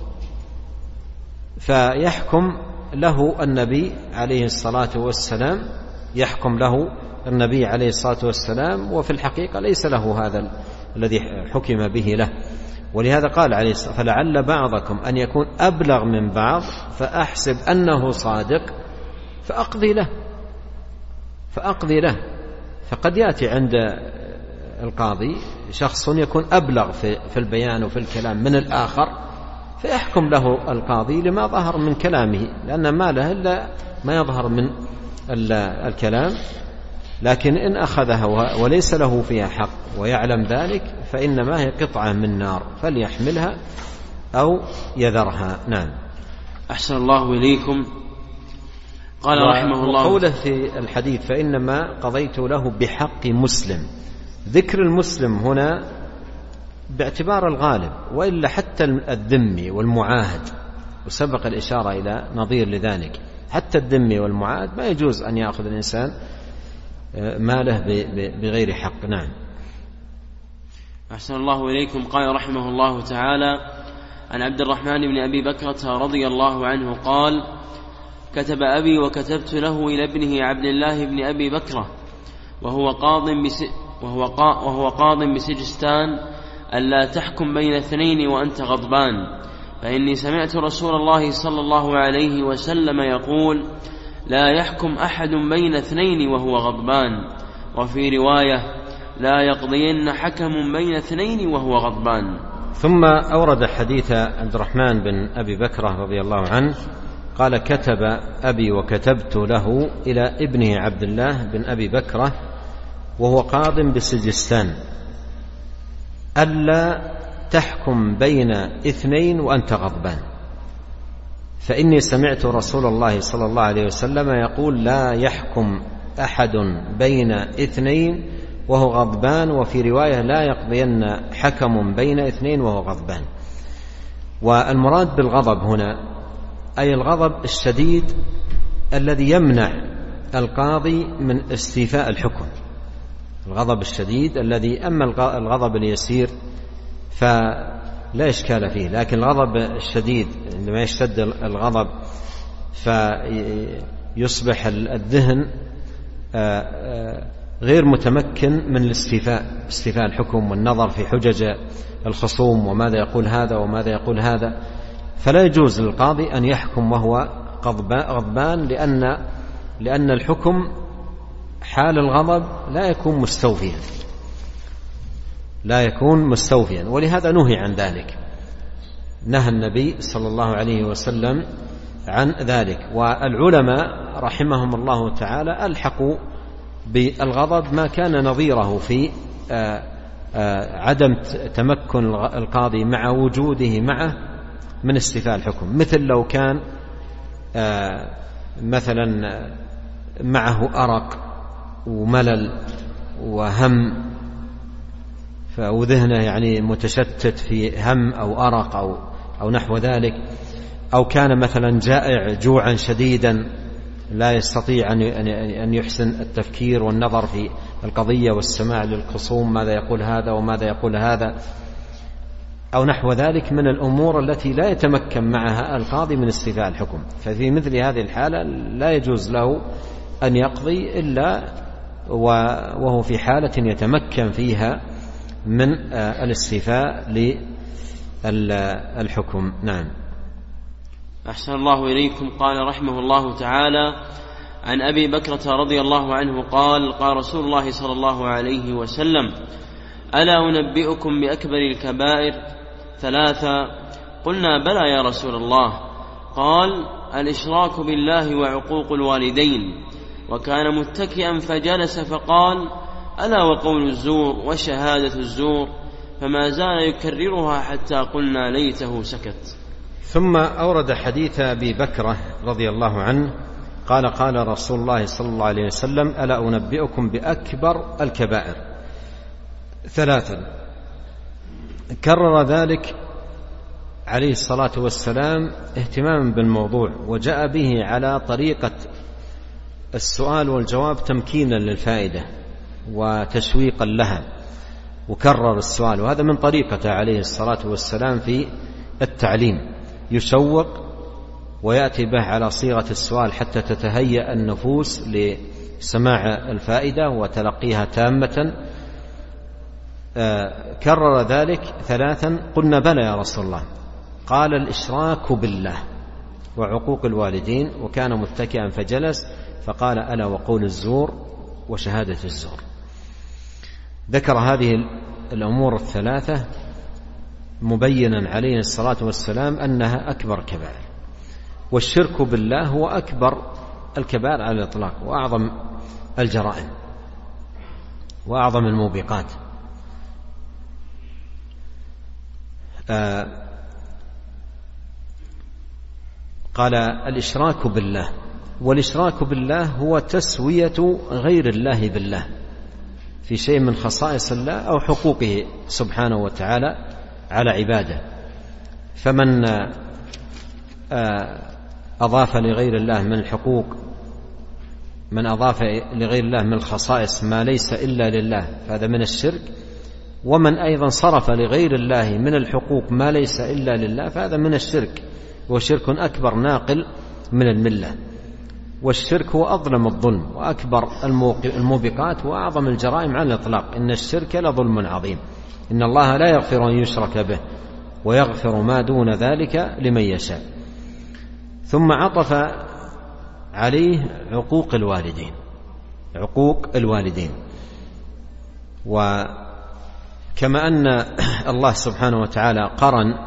فيحكم له النبي عليه الصلاة والسلام يحكم له النبي عليه الصلاة والسلام وفي الحقيقة ليس له هذا الذي حكم به له. ولهذا قال عليه الصلاة والسلام: فلعل بعضكم أن يكون أبلغ من بعض فأحسب أنه صادق فأقضي له فأقضي له فقد يأتي عند القاضي شخص يكون أبلغ في البيان وفي الكلام من الآخر، فيحكم له القاضي لما ظهر من كلامه، لأن ما له إلا ما يظهر من الكلام. لكن إن أخذها وليس له فيها حق ويعلم ذلك فإنما هي قطعة من نار فليحملها أو يذرها. نعم. أحسن الله إليكم. قال رحمه الله وقوله في الحديث: فإنما قضيت له بحق مسلم، ذكر المسلم هنا باعتبار الغالب، وإلا حتى الذمي والمعاهد، وسبق الإشارة إلى نظير لذلك، حتى الذمي والمعاهد ما يجوز أن يأخذ الإنسان ماله بغير حق. نعم. أحسن الله إليكم. قال رحمه الله تعالى: عن عبد الرحمن بن أبي بكرة رضي الله عنه قال: كتب أبي وكتبت له إلى ابنه عبد الله بن أبي بكرة وهو قاض بس وهو قا وهو قاض بسجستان ألا تحكم بين اثنين وأنت غضبان، فإني سمعت رسول الله صلى الله عليه وسلم يقول: لا يحكم أحد بين اثنين وهو غضبان، وفي رواية: لا يقضين حكم بين اثنين وهو غضبان. ثم أورد حديث عبد الرحمن بن أبي بكرة رضي الله عنه قال: كتب أبي وكتبت له إلى ابنه عبد الله بن أبي بكرة وهو قاض بسجستان ألا تحكم بين اثنين وأنت غضبان، فإني سمعت رسول الله صلى الله عليه وسلم يقول: لا يحكم أحد بين اثنين وهو غضبان، وفي رواية: لا يقضين حكم بين اثنين وهو غضبان. والمراد بالغضب هنا أي الغضب الشديد الذي يمنع القاضي من استيفاء الحكم، الغضب الشديد الذي أما الغضب اليسير فلا إشكال فيه، لكن الغضب الشديد عندما يشتد الغضب فيصبح الذهن غير متمكن من الاستيفاء استيفاء الحكم والنظر في حجج الخصوم وماذا يقول هذا وماذا يقول هذا، فلا يجوز للقاضي أن يحكم وهو غضبان، لأن لأن الحكم حال الغضب لا يكون مستوفيا لا يكون مستوفيا ولهذا نهي عن ذلك، نهى النبي صلى الله عليه وسلم عن ذلك. والعلماء رحمهم الله تعالى ألحقوا بالغضب ما كان نظيره في عدم تمكن القاضي مع وجوده معه من استيفاء الحكم، مثل لو كان مثلا معه أرق وملل وهم وذهنه يعني متشتت في هم أو أرق أو, أو نحو ذلك، أو كان مثلا جائع جوعا شديدا لا يستطيع أن يحسن التفكير والنظر في القضية والسماع للخصوم ماذا يقول هذا وماذا يقول هذا أو نحو ذلك من الأمور التي لا يتمكن معها القاضي من استيفاء الحكم، ففي مثل هذه الحالة لا يجوز له أن يقضي إلا وهو في حالة يتمكن فيها من الاستيفاء للحكم. نعم. أحسن الله إليكم. قال رحمه الله تعالى: عن أبي بكرة رضي الله عنه قال: قال رسول الله صلى الله عليه وسلم: ألا أنبئكم بأكبر الكبائر ثلاثة؟ قلنا: بلى يا رسول الله. قال: الإشراك بالله وعقوق الوالدين. وكان متكئا فجلس فقال: ألا وقول الزور وشهادة الزور، فما زال يكررها حتى قلنا ليته سكت. ثم أورد حديث أبي بكرة رضي الله عنه قال: قال رسول الله صلى الله عليه وسلم: ألا أنبئكم بأكبر الكبائر ثلاثا؟ كرر ذلك عليه الصلاة والسلام اهتماما بالموضوع، وجاء به على طريقة السؤال والجواب تمكينا للفائدة وتشويقا لها، وكرر السؤال، وهذا من طريقته عليه الصلاة والسلام في التعليم، يشوق ويأتي به على صيغة السؤال حتى تتهيأ النفوس لسماع الفائدة وتلقيها تامة. آه كرر ذلك ثلاثا. قلنا بلى يا رسول الله. قال الإشراك بالله وعقوق الوالدين، وكان متكئا فجلس فقال ألا وقول الزور وشهادة الزور. ذكر هذه الأمور الثلاثة مبينا عليه الصلاة والسلام أنها أكبر كبائر، والشرك بالله هو أكبر الكبائر على الإطلاق وأعظم الجرائم وأعظم الموبقات. آه قال الإشراك بالله، والإشراك بالله هو تسوية غير الله بالله في شيء من خصائص الله أو حقوقه سبحانه وتعالى على عباده. فمن أضاف لغير الله من الحقوق، من أضاف لغير الله من الخصائص ما ليس إلا لله فهذا من الشرك، ومن أيضا صرف لغير الله من الحقوق ما ليس إلا لله فهذا من الشرك، وشرك أكبر ناقل من الملة. والشرك هو أظلم الظلم وأكبر الموبقات وأعظم الجرائم على الإطلاق. إن الشرك لظلم عظيم، إن الله لا يغفر أن يشرك به ويغفر ما دون ذلك لمن يشاء. ثم عطف عليه عقوق الوالدين، عقوق الوالدين. وكما أن الله سبحانه وتعالى قرن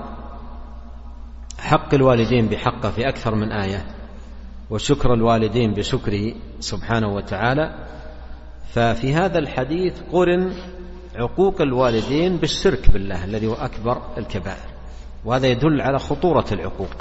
حق الوالدين بحقه في أكثر من آية، وشكر الوالدين بشكره سبحانه وتعالى، ففي هذا الحديث قرن عقوق الوالدين بالشرك بالله الذي هو أكبر الكبائر، وهذا يدل على خطورة العقوق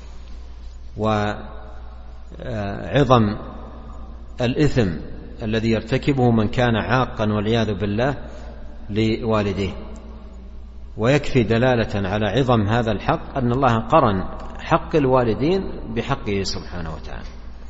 وعظم الإثم الذي يرتكبه من كان عاقا والعياذ بالله لوالديه. ويكفي دلالة على عظم هذا الحق أن الله قرن حق الوالدين بحقه سبحانه وتعالى.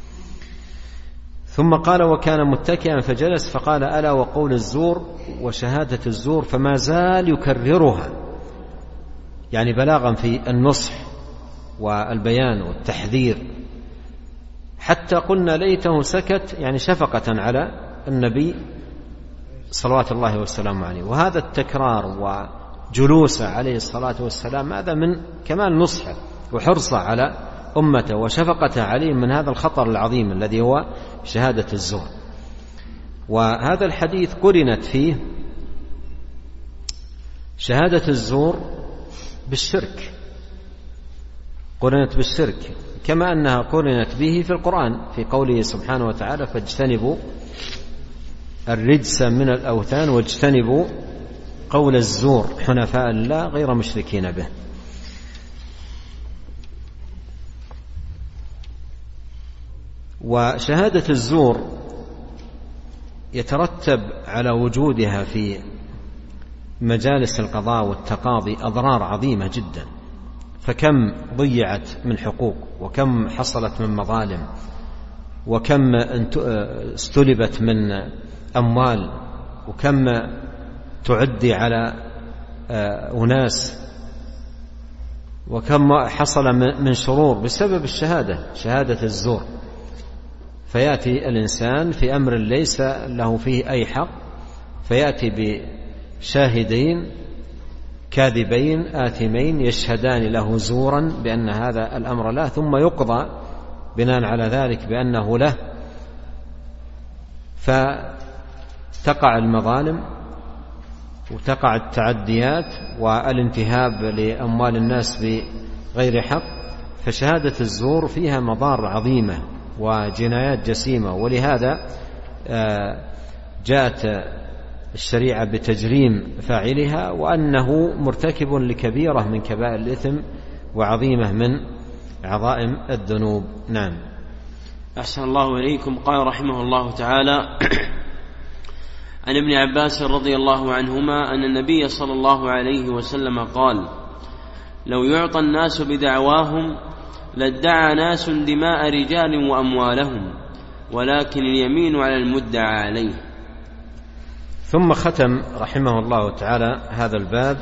ثم قال وكان متكئا فجلس فقال ألا وقول الزور وشهادة الزور، فما زال يكررها، يعني بلاغا في النصح والبيان والتحذير، حتى قلنا ليته سكت، يعني شفقة على النبي صلوات الله والسلام عليه. وهذا التكرار وجلوسه عليه الصلاة والسلام هذا من كمال نصحه وحرصه على أمته وشفقته عليه من هذا الخطر العظيم الذي هو شهادة الزور. وهذا الحديث قرنت فيه شهادة الزور بالشرك، قرنت بالشرك كما أنها قرنت به في القرآن في قوله سبحانه وتعالى فاجتنبوا الرجس من الأوثان واجتنبوا قول الزور حنفاء لله غير مشركين به. وشهادة الزور يترتب على وجودها في مجالس القضاء والتقاضي أضرار عظيمة جدا، فكم ضيعت من حقوق، وكم حصلت من مظالم، وكم استلبت من أموال، وكم تعدي على أناس، وكم حصل من شرور بسبب الشهادة، شهادة الزور. فيأتي الإنسان في أمر ليس له فيه أي حق، فيأتي بشاهدين كاذبين آثمين يشهدان له زورا بأن هذا الأمر له، ثم يقضى بناء على ذلك بأنه له، فتقع المظالم وتقع التعديات والانتهاب لأموال الناس بغير حق. فشهادة الزور فيها مضار عظيمة وجنايات جسيمة، ولهذا جاءت الشريعة بتجريم فاعلها، وأنه مرتكب لكبيرة من كبائر الإثم وعظيمة من عظائم الذنوب. نعم. أحسن الله إليكم. قال رحمه الله تعالى عن ابن عباس رضي الله عنهما أن النبي صلى الله عليه وسلم قال: لو يعطى الناس بدعواهم لادعى ناس دماء رجال وأموالهم، ولكن اليمين على المدعى عليه. ثم ختم رحمه الله تعالى هذا الباب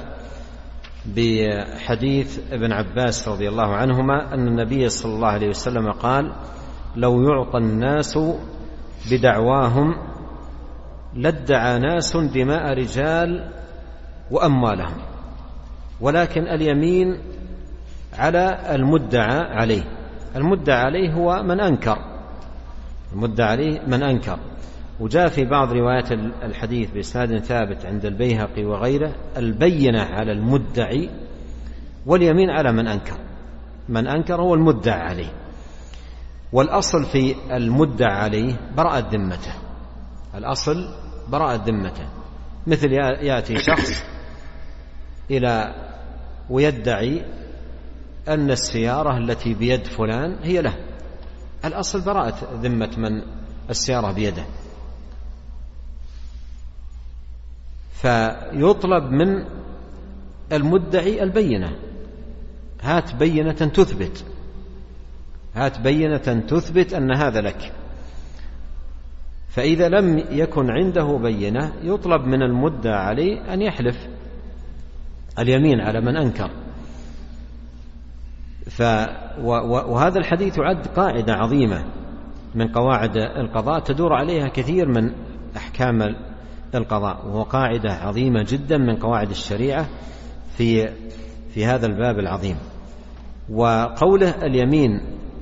بحديث ابن عباس رضي الله عنهما أن النبي صلى الله عليه وسلم قال: لو يعطى الناس بدعواهم لادعى ناس دماء رجال وأموالهم، ولكن اليمين على المدعى عليه. المدعى عليه هو من أنكر، المدعى عليه من أنكر. وجاء في بعض روايات الحديث بإسناد ثابت عند البيهقي وغيره: البينة على المدعي واليمين على من أنكر. من أنكر هو المدعى عليه. والأصل في المدعى عليه براءة ذمته، الأصل براءة ذمته. مثل يأتي شخص إلى ويدعي أن السيارة التي بيد فلان هي له، الأصل براءة ذمة من السيارة بيده، فيطلب من المدعي البينة. هات بينة تثبت، هات بينة تثبت أن هذا لك. فإذا لم يكن عنده بينة يطلب من المدعى عليه أن يحلف اليمين على من أنكر. ف وهذا الحديث يعد قاعدة عظيمة من قواعد القضاء تدور عليها كثير من أحكام القضاء، وهو قاعدة عظيمة جدا من قواعد الشريعة في في هذا الباب العظيم. وقوله اليمين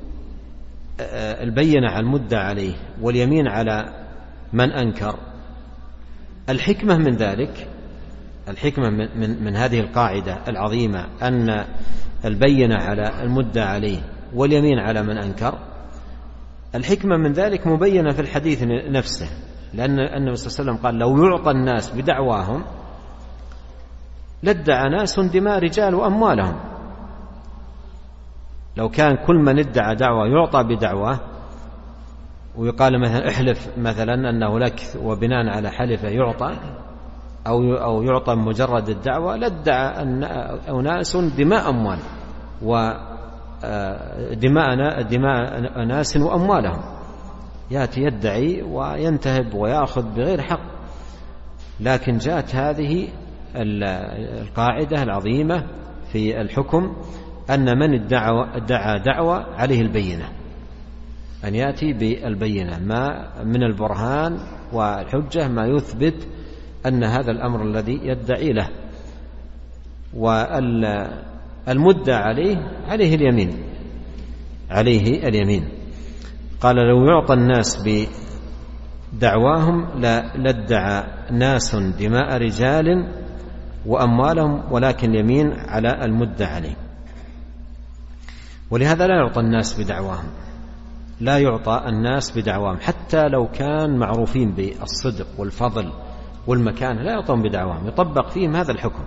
البينة على المدعى عليه واليمين على من أنكر، الحكمة من ذلك، الحكمة من, من, من هذه القاعدة العظيمة أن البينة على المدعى عليه واليمين على من أنكر، الحكمة من ذلك مبينة في الحديث نفسه، لأن النبي صلى الله عليه وسلم قال: لو يعطى الناس بدعواهم لادعى ناس دماء رجال وأموالهم. لو كان كل من ادعى دعوة يعطى بدعوة، ويقال مثلا احلف مثلا أنه لك، وبناء على حلفه يعطى، أو أو يعطى مجرد الدعوة، لادعى أناس دماء أموال ودماء دماء ناس وأموالهم، يأتي يدعي وينتهب ويأخذ بغير حق. لكن جاءت هذه القاعدة العظيمة في الحكم أن من ادعى دعوة عليه البينة، أن يأتي بالبينة ما من البرهان والحجة ما يثبت أن هذا الأمر الذي يدعي له. والمدعى عليه عليه اليمين، عليه اليمين. قال: لو يعطى الناس بدعواهم لادعى ناس دماء رجال وأموالهم، ولكن اليمين على المدعى عليه. ولهذا لا يعطى الناس بدعواهم، لا يعطى الناس بدعواهم حتى لو كان معروفين بالصدق والفضل والمكانة، لا يعطون بدعواهم، يطبق فيهم هذا الحكم.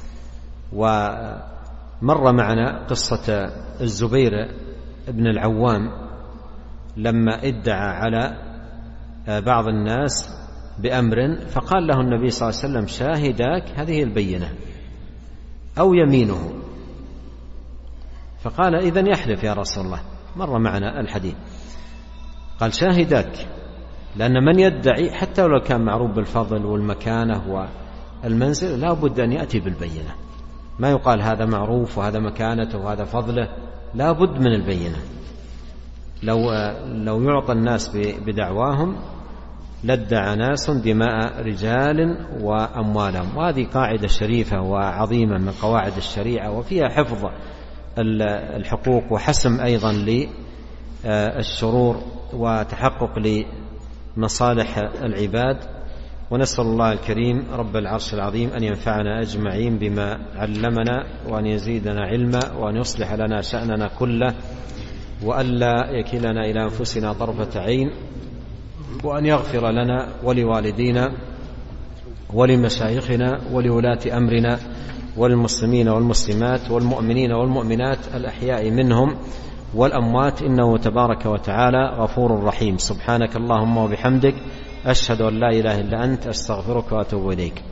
ومر معنا قصة الزبير بن العوام لما ادعى على بعض الناس بأمر، فقال له النبي صلى الله عليه وسلم: شاهداك هذه البينة أو يمينه. فقال: إذن يحلف يا رسول الله. مر معنا الحديث، قال: شاهداك، لأن من يدعي حتى لو كان معروف بالفضل والمكانة والمنزل لا بد أن يأتي بالبينة. ما يقال هذا معروف وهذا مكانته وهذا فضله، لا بد من البينة. لو, لو يعطى الناس بدعواهم لادعى ناس دماء رجال وأموالهم. وهذه قاعدة شريفة وعظيمة من قواعد الشريعة، وفيها حفظ الحقوق وحسم أيضا للشرور وتحقق لمصالح العباد. ونسأل الله الكريم رب العرش العظيم أن ينفعنا أجمعين بما علمنا، وأن يزيدنا علما، وأن يصلح لنا شأننا كله، وألا يكلنا إلى أنفسنا طرفة عين، وأن يغفر لنا ولوالدينا ولمشايخنا ولولاة أمرنا والمسلمين والمسلمات والمؤمنين والمؤمنات الأحياء منهم والأموات، إنه تبارك وتعالى غفور رحيم. سبحانك اللهم وبحمدك، أشهد أن لا إله إلا أنت أستغفرك وأتوب إليك.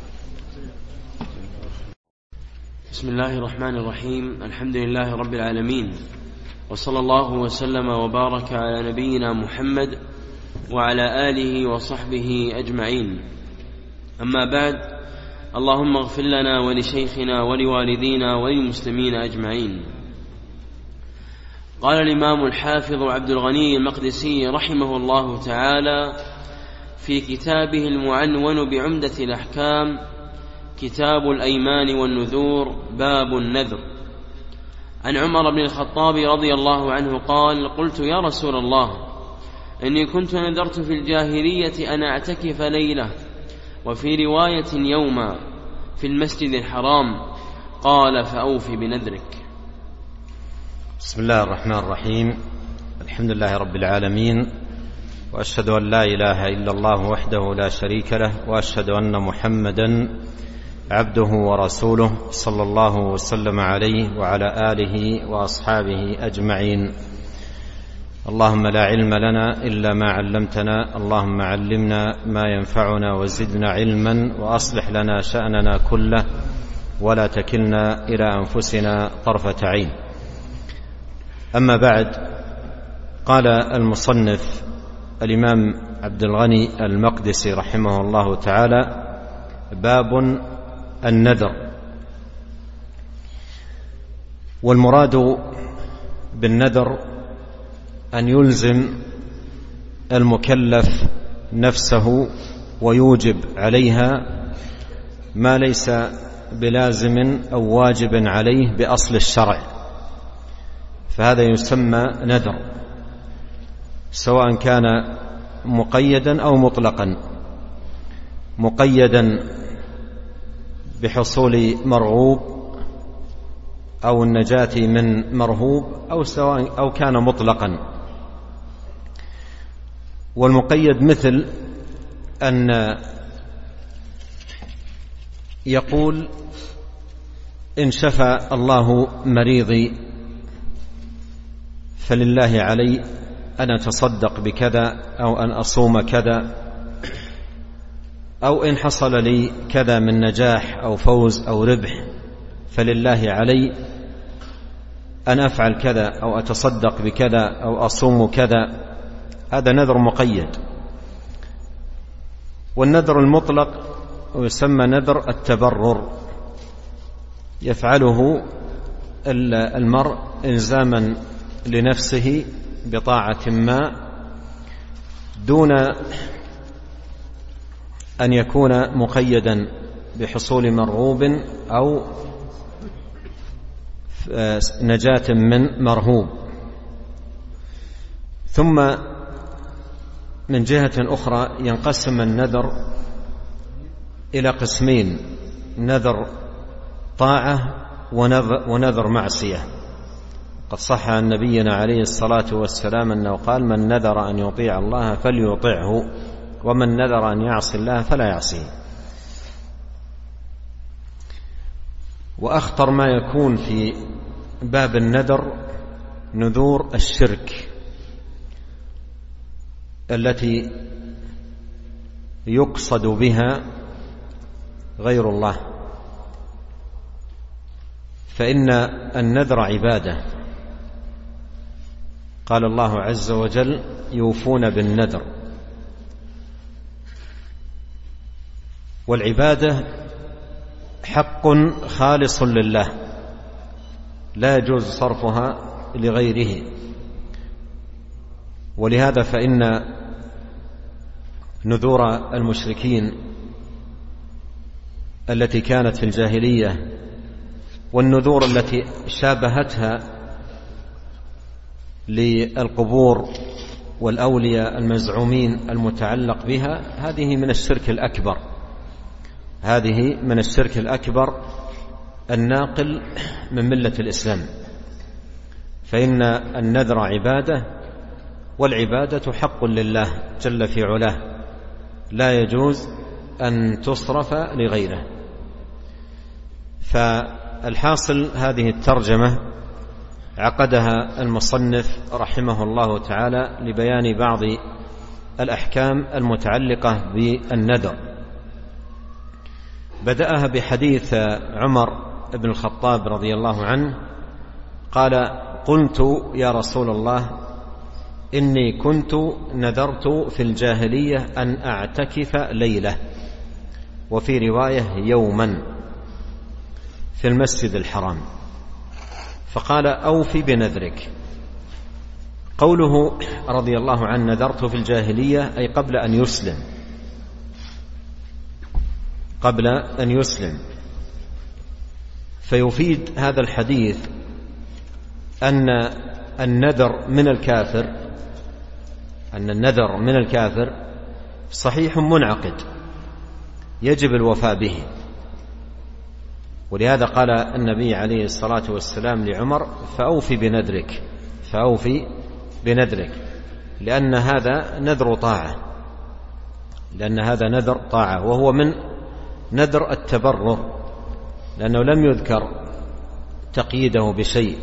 بسم الله الرحمن الرحيم. الحمد لله رب العالمين، وصلى الله وسلم وبارك على نبينا محمد وعلى آله وصحبه أجمعين. أما بعد، اللهم اغفر لنا ولشيخنا ولوالدينا وللمسلمين أجمعين. قال الإمام الحافظ عبد الغني المقدسي رحمه الله تعالى في كتابه المعنون بعمدة الأحكام، كتاب الأيمان والنذور، باب النذر، عن عمر بن الخطاب رضي الله عنه قال: قلت يا رسول الله، إني كنت نذرت في الجاهلية أن أعتكف ليلة، وفي رواية يوما، في المسجد الحرام. قال: فأوف بنذرك. بسم الله الرحمن الرحيم. الحمد لله رب العالمين، وأشهد أن لا إله إلا الله وحده لا شريك له، وأشهد أن محمدا عبده ورسوله صلى الله وسلم عليه وعلى آله وأصحابه أجمعين. اللهم لا علم لنا إلا ما علمتنا، اللهم علمنا ما ينفعنا وزدنا علما، وأصلح لنا شأننا كله ولا تكلنا إلى أنفسنا طرفة عين. أما بعد، قال المصنف الإمام عبد الغني المقدسي رحمه الله تعالى: باب النذر. والمراد بالنذر أن يلزم المكلف نفسه ويوجب عليها ما ليس بلازم أو واجب عليه بأصل الشرع، فهذا يسمى نذر، سواء كان مقيدا أو مطلقا. مقيدا بحصول مرغوب أو النجاة من مرهوب، أو سواء أو كان مطلقا. والمقيد مثل أن يقول: إن شفى الله مريضي فلله علي أن أتصدق بكذا، أو أن أصوم كذا، أو إن حصل لي كذا من نجاح أو فوز أو ربح فلله علي أن أفعل كذا، أو أتصدق بكذا، أو أصوم كذا. هذا نذر مقيد. والنذر المطلق يسمى نذر التبرر، يفعله المرء إلزاما لنفسه بطاعة ما، دون أن يكون مقيدا بحصول مرغوب أو نجاة من مرهوب. ثم من جهة أخرى ينقسم النذر إلى قسمين: نذر طاعة ونذر معصية. قد صح عن نبينا عليه الصلاة والسلام أنه قال: من نذر أن يطيع الله فليطيعه، ومن نذر أن يعصي الله فلا يعصيه. وأخطر ما يكون في باب النذر نذور الشرك التي يقصد بها غير الله، فإن النذر عبادة. قال الله عز وجل: يوفون بالنذر. والعبادة حق خالص لله، لا يجوز صرفها لغيره. ولهذا فإن نذور المشركين التي كانت في الجاهلية، والنذور التي شابهتها للقبور والأولياء المزعومين المتعلق بها، هذه من الشرك الأكبر. هذه من الشرك الأكبر الناقل من ملة الإسلام. فإن النذر عبادة، والعبادة حق لله جل في علاه، لا يجوز أن تصرف لغيره. فالحاصل هذه الترجمة عقدها المصنف رحمه الله تعالى لبيان بعض الأحكام المتعلقة بالنذر. بدأها بحديث عمر بن الخطاب رضي الله عنه قال: قلت يا رسول الله إني كنت نذرت في الجاهلية أن أعتكف ليلة، وفي رواية يوما، في المسجد الحرام، فقال: أوفي بنذرك. قوله رضي الله عنه نذرت في الجاهلية أي قبل أن يسلم، قبل أن يسلم. فيفيد هذا الحديث أن النذر من الكافر أن النذر من الكافر صحيح منعقد يجب الوفاء به، ولهذا قال النبي عليه الصلاة والسلام لعمر: فأوفي بنذرك، فأوفي بنذرك، لأن هذا نذر طاعة، لأن هذا نذر طاعة، وهو من نذر التبرر، لأنه لم يذكر تقييده بشيء،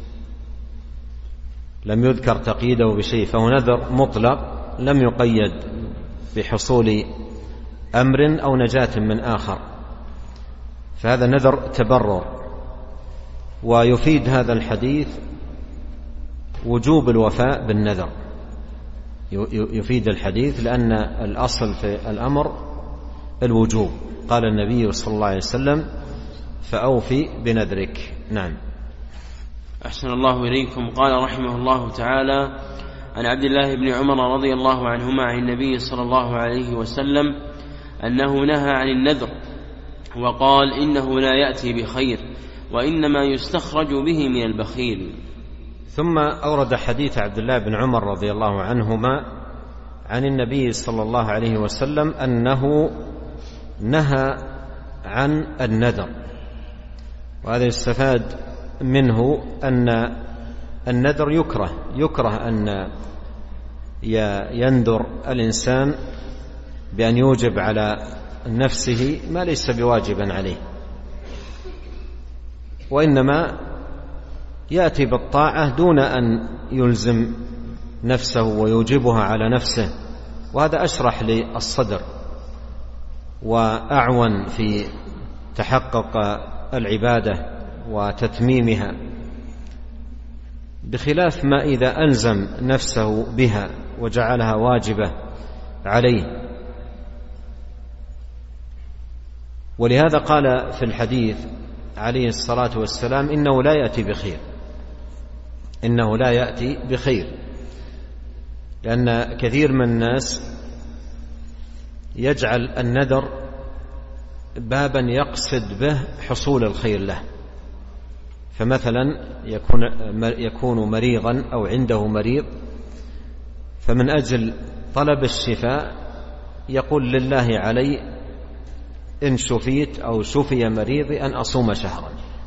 لم يذكر تقييده بشيء، فهو نذر مطلق لم يقيد بحصول أمر أو نجاة من آخر، فهذا نذر تبرر. ويفيد هذا الحديث وجوب الوفاء بالنذر، يفيد الحديث لأن الأصل في الأمر الوجوب. قال النبي صلى الله عليه وسلم: فأوفي بنذرك. نعم. أحسن الله إليكم. قال رحمه الله تعالى: عن عبد الله بن عمر رضي الله عنهما عن النبي صلى الله عليه وسلم أنه نهى عن النذر وقال: إنه لا يأتي بخير، وإنما يستخرج به من البخيل. ثم أورد حديث عبد الله بن عمر رضي الله عنهما عن النبي صلى الله عليه وسلم أنه نهى عن النذر، وهذا يستفاد منه أن النذر يكره يكره أن ينذر الإنسان بأن يوجب على نفسه ما ليس بواجبا عليه، وإنما يأتي بالطاعة دون أن يلزم نفسه ويوجبها على نفسه، وهذا أشرح للصدر وأعون في تحقق العبادة وتتميمها، بخلاف ما إذا ألزم نفسه بها وجعلها واجبة عليه. ولهذا قال في الحديث عليه الصلاة والسلام: إنه لا يأتي بخير، إنه لا يأتي بخير، لأن كثير من الناس يجعل النذر بابا يقصد به حصول الخير له، فمثلا يكون يكون مريضا أو عنده مريض، فمن أجل طلب الشفاء يقول: لله علي إن شفيت أو شفي مريضي أن أصوم شهرا،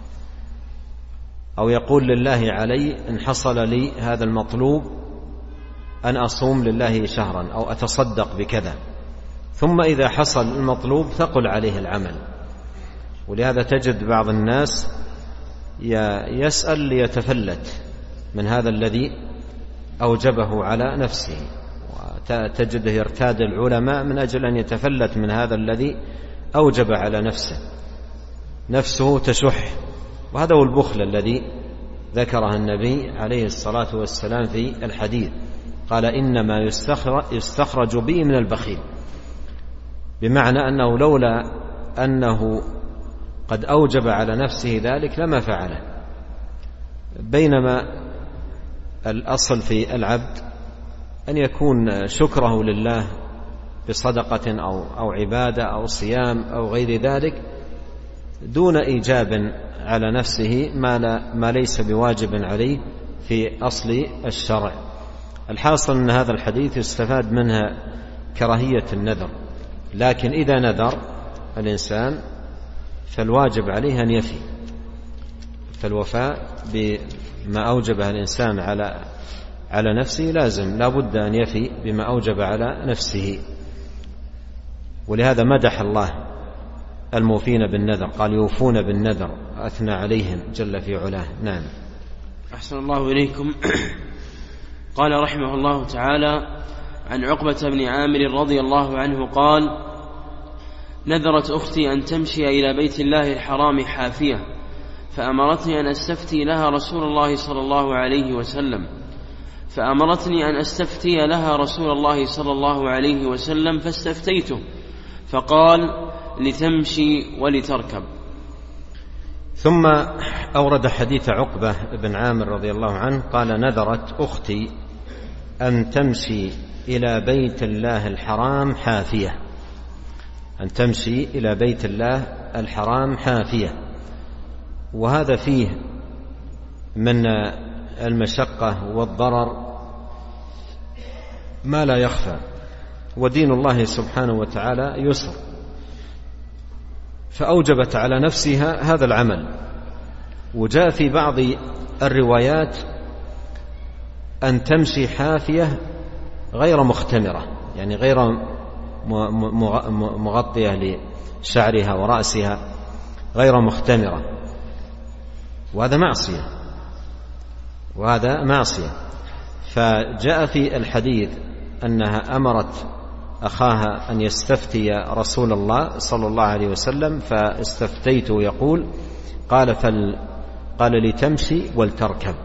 أو يقول: لله علي إن حصل لي هذا المطلوب أن أصوم لله شهرا أو أتصدق بكذا، ثم إذا حصل المطلوب ثقل عليه العمل. ولهذا تجد بعض الناس يسأل ليتفلت من هذا الذي أوجبه على نفسه، وتجده يرتاد العلماء من أجل أن يتفلت من هذا الذي أوجب على نفسه، نفسه تشح، وهذا هو البخل الذي ذكره النبي عليه الصلاة والسلام في الحديث، قال: إنما يستخرج به من البخيل، بمعنى أنه لولا أنه قد أوجب على نفسه ذلك لما فعله، بينما الأصل في العبد أن يكون شكره لله بصدقة أو, أو عبادة أو صيام أو غير ذلك دون إيجاب على نفسه ما, لا ما ليس بواجب عليه في أصل الشرع. الحاصل أن هذا الحديث يستفاد منها كراهية النذر، لكن إذا نذر الإنسان فالواجب عليه أن يفي، فالوفاء بما أوجبه الإنسان على على نفسه لازم، لا بد أن يفي بما أوجب على نفسه. ولهذا مدح الله الموفين بالنذر، قال: يوفون بالنذر، أثنى عليهم جل في علاه. نعم. أحسن الله إليكم. قال رحمه الله تعالى: عن عقبة بن عامر رضي الله عنه قال: نذرت أختي أن تمشي إلى بيت الله الحرام حافية، فأمرتني أن أستفتي لها رسول الله صلى الله عليه وسلم فأمرتني أن أستفتي لها رسول الله صلى الله عليه وسلم فاستفتيته، فقال: لتمشي ولتركب. ثم أورد حديث عقبة بن عامر رضي الله عنه قال: نذرت أختي أن تمشي إلى بيت الله الحرام حافية، أن تمشي إلى بيت الله الحرام حافية. وهذا فيه من المشقة والضرر ما لا يخفى، ودين الله سبحانه وتعالى يسر، فأوجبت على نفسها هذا العمل. وجاء في بعض الروايات أن تمشي حافية غير مختمرة، يعني غير مغطية لشعرها ورأسها، غير مختمرة، وهذا معصية وهذا معصية فجاء في الحديث أنها أمرت أخاها أن يستفتي رسول الله صلى الله عليه وسلم، فاستفتيت يقول قال فل قال لتمشي ولتركب،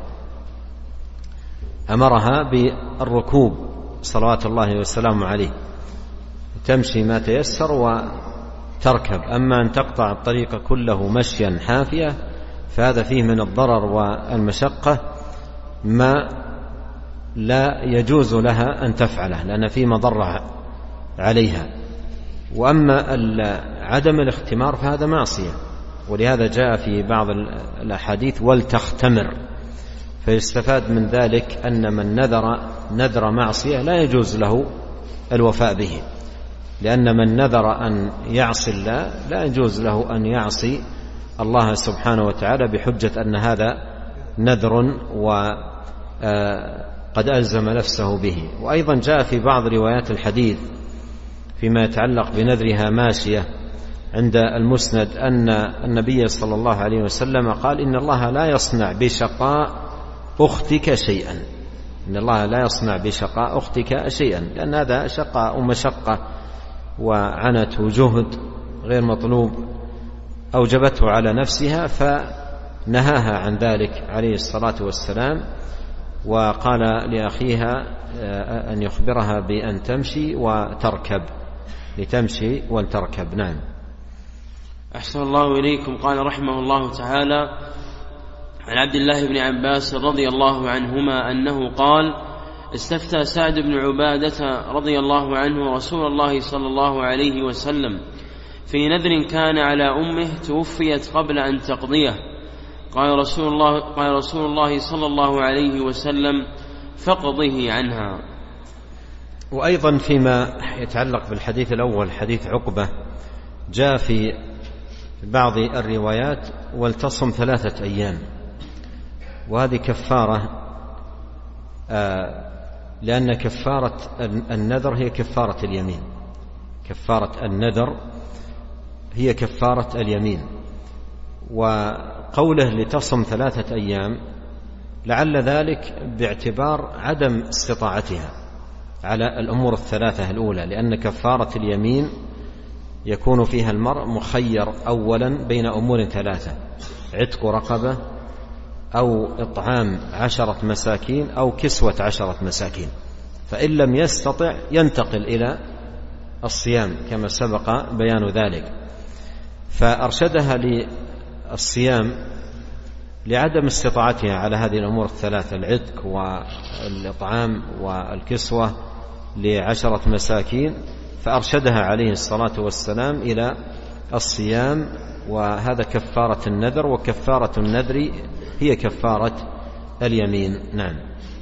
أمرها بالركوب صلوات الله وسلامه عليه، تمشي ما تيسر وتركب. أما أن تقطع الطريق كله مشيا حافية فهذا فيه من الضرر والمشقة ما لا يجوز لها أن تفعله، لأن فيه مضرة عليها. وأما عدم الاختمار فهذا معصية، ولهذا جاء في بعض الأحاديث ولتختمر، فيستفاد من ذلك أن من نذر نذر معصية لا يجوز له الوفاء به، لأن من نذر أن يعصي الله لا يجوز له أن يعصي الله سبحانه وتعالى بحجة أن هذا نذر وقد ألزم نفسه به. وأيضا جاء في بعض روايات الحديث فيما يتعلق بنذرها ماشية عند المسند أن النبي صلى الله عليه وسلم قال: إن الله لا يصنع بشقاء أختك شيئا، إن الله لا يصنع بشقاء أختك شيئا، لأن هذا شقاء ومشقة وعنت وجهد غير مطلوب أوجبته على نفسها، فنهاها عن ذلك عليه الصلاة والسلام، وقال لأخيها أن يخبرها بأن تمشي وتركب، لتمشي ولتركب. نعم. أحسن الله إليكم. قال رحمه الله تعالى: عن عبد الله بن عباس رضي الله عنهما أنه قال: استفتى سعد بن عبادة رضي الله عنه رسول الله صلى الله عليه وسلم في نذر كان على أمه توفيت قبل أن تقضيه، قال رسول الله, قال رسول الله صلى الله عليه وسلم: فقضه عنها. وأيضا فيما يتعلق بالحديث الأول حديث عقبة جاء في بعض الروايات: ولتصم ثلاثة أيام، وهذه كفارة، آه لأن كفارة النذر هي كفارة اليمين، كفارة النذر هي كفارة اليمين. وقوله لتصم ثلاثة أيام لعل ذلك باعتبار عدم استطاعتها على الأمور الثلاثة الأولى، لأن كفارة اليمين يكون فيها المرء مخير أولا بين أمور ثلاثة: عتق رقبة، أو إطعام عشرة مساكين، أو كسوة عشرة مساكين. فإن لم يستطع ينتقل إلى الصيام كما سبق بيان ذلك، فأرشدها للصيام لعدم استطاعتها على هذه الأمور الثلاثة: العتق والإطعام والكسوة لعشرة مساكين، فأرشدها عليه الصلاة والسلام إلى الصيام، وهذا كفارة النذر، وكفارة النذر هي كفارة اليمين. نعم.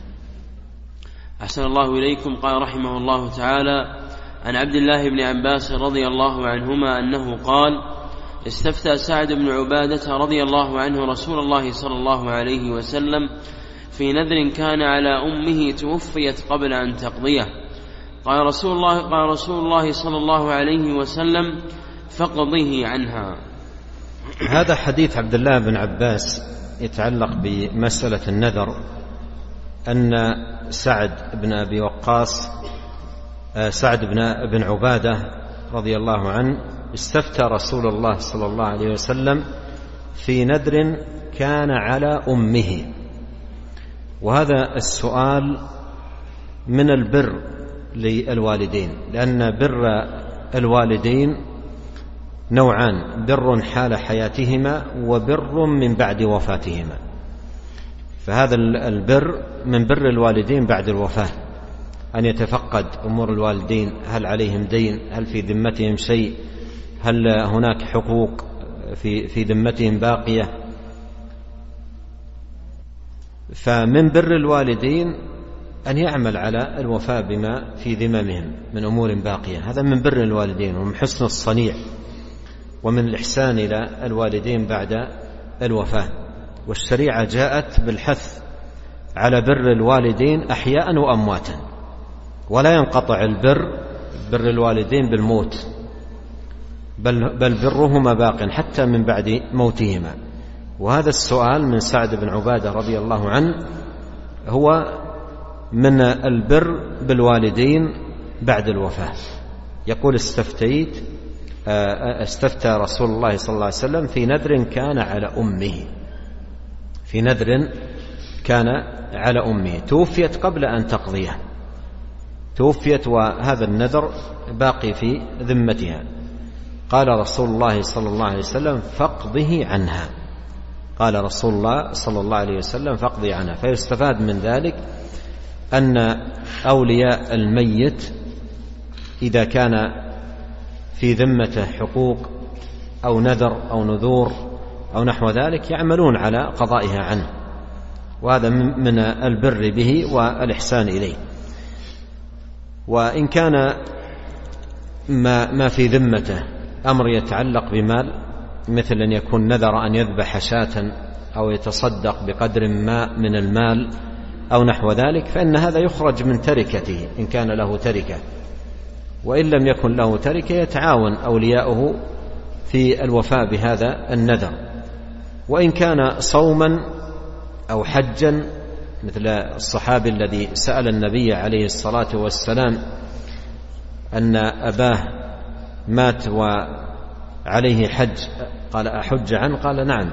أحسن الله إليكم. قال رحمه الله تعالى: عن عبد الله بن عباس رضي الله عنهما أنه قال: استفتى سعد بن عبادة رضي الله عنه رسول الله صلى الله عليه وسلم في نذر كان على أمه توفيت قبل أن تقضيه، قال رسول الله, قال رسول الله صلى الله عليه وسلم: فقضه عنها. هذا حديث عبد الله بن عباس يتعلق بمسألة النذر، أن سعد بن أبي وقاص سعد بن عبادة رضي الله عنه استفتى رسول الله صلى الله عليه وسلم في نذر كان على أمه. وهذا السؤال من البر للوالدين، لأن بر الوالدين نوعان: بر حال حياتهما وبر من بعد وفاتهما. فهذا البر من بر الوالدين بعد الوفاة، أن يتفقد أمور الوالدين، هل عليهم دين، هل في ذمتهم شيء، هل هناك حقوق في في ذمتهم باقية. فمن بر الوالدين أن يعمل على الوفاء بما في ذممهم من أمور باقية، هذا من بر الوالدين ومن حسن الصنيع ومن الإحسان إلى الوالدين بعد الوفاة. والشريعة جاءت بالحث على بر الوالدين أحياء وأمواتا، ولا ينقطع البر بر الوالدين بالموت، بل, بل برهما باق حتى من بعد موتهما. وهذا السؤال من سعد بن عبادة رضي الله عنه هو من البر بالوالدين بعد الوفاة. يقول: استفتيت استفتى رسول الله صلى الله عليه وسلم في نذر كان على أمه، في نذر كان على أمه، توفيت قبل أن تقضيه، توفيت وهذا النذر باقي في ذمتها. قال رسول الله صلى الله عليه وسلم: فاقضه عنها. قال رسول الله صلى الله عليه وسلم: فاقضي عنها. فيستفاد من ذلك أن أولياء الميت إذا كان في ذمته حقوق أو نذر أو نذور أو نحو ذلك يعملون على قضائها عنه، وهذا من البر به والإحسان إليه. وإن كان ما, ما في ذمته أمر يتعلق بمال، مثل أن يكون نذر أن يذبح شاة أو يتصدق بقدر ما من المال أو نحو ذلك، فإن هذا يخرج من تركته إن كان له تركة. وإن لم يكن له تركة يتعاون أولياؤه في الوفاء بهذا النذر. وإن كان صوما أو حجا، مثل الصحابي الذي سأل النبي عليه الصلاة والسلام أن أباه مات وعليه حج، قال: أحج عنه؟ قال: نعم.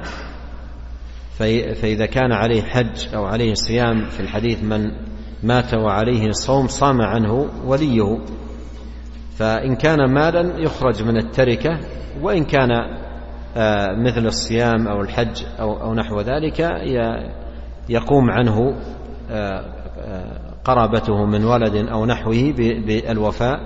فإذا كان عليه حج أو عليه صيام، في الحديث: من مات وعليه صوم صام عنه وليه. فإن كان مالا يخرج من التركة، وإن كان مثل الصيام أو الحج أو نحو ذلك يقوم عنه قرابته من ولد أو نحوه بالوفاء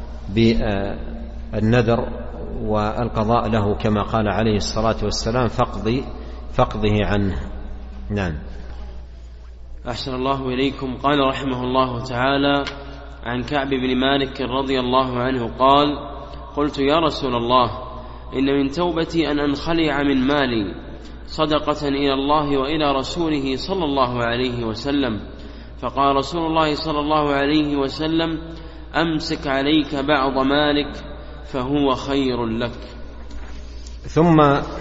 بالنذر والقضاء له، كما قال عليه الصلاة والسلام: فاقضي فاقضه عنه. نعم. أحسن الله إليكم. قال رحمه الله تعالى: عن كعب بن مالك رضي الله عنه قال: قلت: يا رسول الله، إن من توبتي أن أنخلع من مالي صدقة إلى الله وإلى رسوله صلى الله عليه وسلم. فقال رسول الله صلى الله عليه وسلم: أمسك عليك بعض مالك فهو خير لك. ثم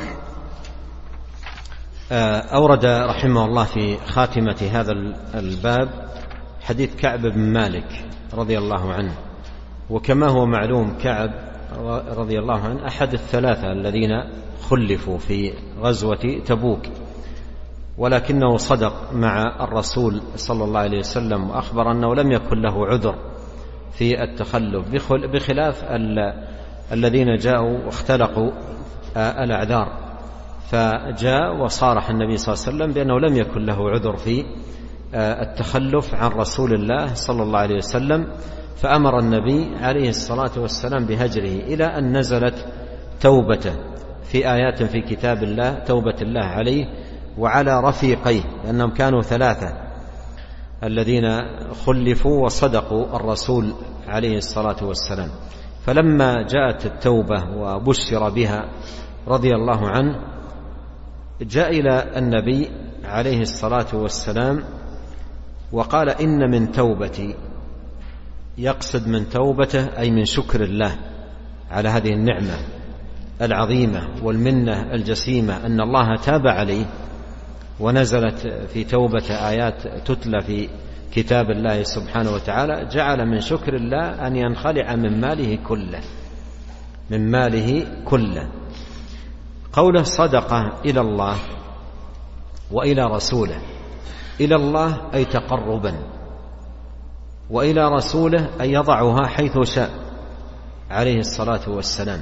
أورد رحمه الله في خاتمة هذا الباب حديث كعب بن مالك رضي الله عنه. وكما هو معلوم كعب رضي الله عنه أحد الثلاثة الذين خلفوا في غزوة تبوك، ولكنه صدق مع الرسول صلى الله عليه وسلم وأخبر أنه لم يكن له عذر في التخلف، بخلاف الذين جاءوا واختلقوا الأعذار. فجاء وصارح النبي صلى الله عليه وسلم بأنه لم يكن له عذر في التخلف عن رسول الله صلى الله عليه وسلم، فأمر النبي عليه الصلاة والسلام بهجره إلى أن نزلت توبته في آيات في كتاب الله، توبة الله عليه وعلى رفيقيه، لأنهم كانوا ثلاثة الذين خلفوا وصدقوا الرسول عليه الصلاة والسلام. فلما جاءت التوبة وبشر بها رضي الله عنه، جاء إلى النبي عليه الصلاة والسلام وقال: إن من توبتي، يقصد من توبته أي من شكر الله على هذه النعمة العظيمة والمنة الجسيمة أن الله تاب عليه، ونزلت في توبة آيات تتلى في كتاب الله سبحانه وتعالى جعل من شكر الله أن ينخلع من ماله كله من ماله كله. قوله صدقة إلى الله وإلى رسوله، إلى الله أي تقربا، وإلى رسوله أي يضعها حيث شاء عليه الصلاة والسلام.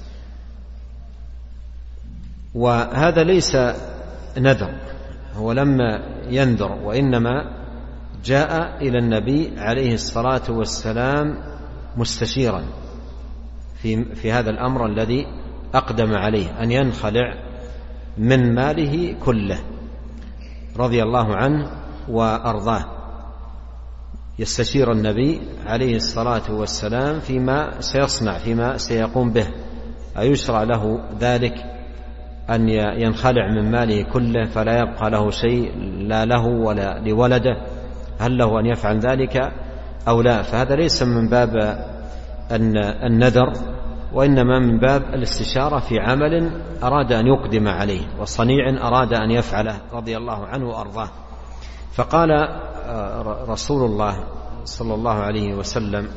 وهذا ليس نذر، هو لما ينذر وإنما جاء إلى النبي عليه الصلاة والسلام مستشيرا في, في هذا الأمر الذي أقدم عليه، أن ينخلع من ماله كله رضي الله عنه وأرضاه. يستشير النبي عليه الصلاة والسلام فيما سيصنع، فيما سيقوم به، أيشرع له ذلك أن ينخلع من ماله كله فلا يبقى له شيء لا له ولا لولده، هل له أن يفعل ذلك أو لا؟ فهذا ليس من باب النذر، وإنما من باب الاستشارة في عمل أراد أن يقدم عليه وصنيع أراد أن يفعله رضي الله عنه وأرضاه. فقال رسول الله صلى الله عليه وسلم: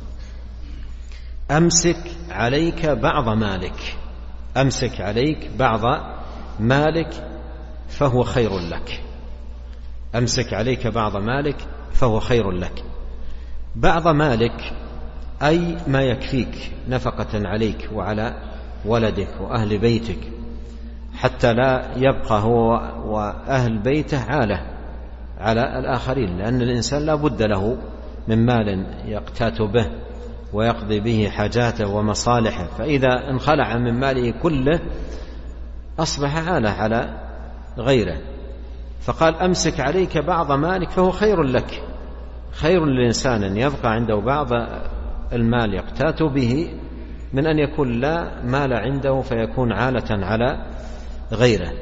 أمسك عليك بعض مالك، أمسك عليك بعض مالك فهو خير لك، أمسك عليك بعض مالك فهو خير لك. بعض مالك أي ما يكفيك نفقة عليك وعلى ولدك وأهل بيتك، حتى لا يبقى هو وأهل بيته عالة على الآخرين، لأن الإنسان لا بد له من مال يقتات به ويقضي به حاجاته ومصالحه، فإذا انخلع من ماله كله أصبح عالة على غيره. فقال: أمسك عليك بعض مالك فهو خير لك، خير للإنسان أن يبقى عنده بعض المال يقتات به من أن يكون لا مال عنده فيكون عالة على غيره.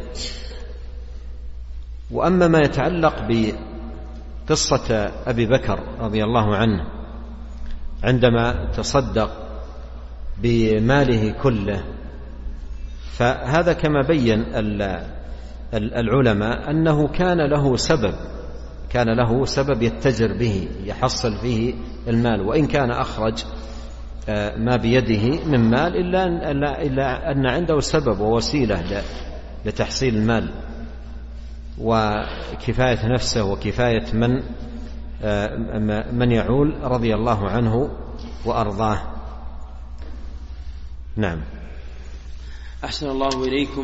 وأما ما يتعلق بقصة أبي بكر رضي الله عنه عندما تصدق بماله كله، فهذا كما بين العلماء أنه كان له سبب، كان له سبب يتجر به يحصل فيه المال، وإن كان أخرج ما بيده من مال إلا أن عنده سبب ووسيلة لتحصيل المال وكفاية نفسه وكفاية من من يعول رضي الله عنه وأرضاه. نعم. أحسن الله إليكم.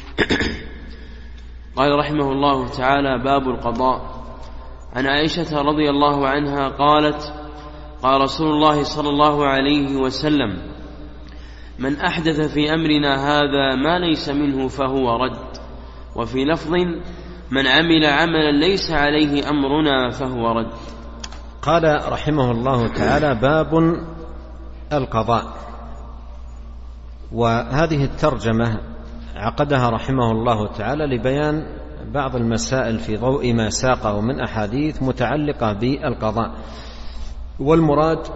قال رحمه الله تعالى: باب القضاء. عن عائشة رضي الله عنها قالت: قال رسول الله صلى الله عليه وسلم: من أحدث في أمرنا هذا ما ليس منه فهو رد. وفي لفظ: من عمل عملا ليس عليه أمرنا فهو رد. قال رحمه الله تعالى: باب القضاء. وهذه الترجمة عقدها رحمه الله تعالى لبيان بعض المسائل في ضوء ما ساقه من أحاديث متعلقة بالقضاء. والمراد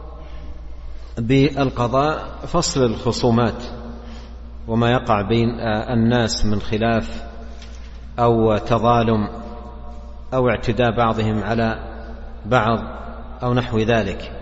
بالقضاء فصل الخصومات وما يقع بين الناس من خلاف أو تظالم أو اعتداء بعضهم على بعض أو نحو ذلك.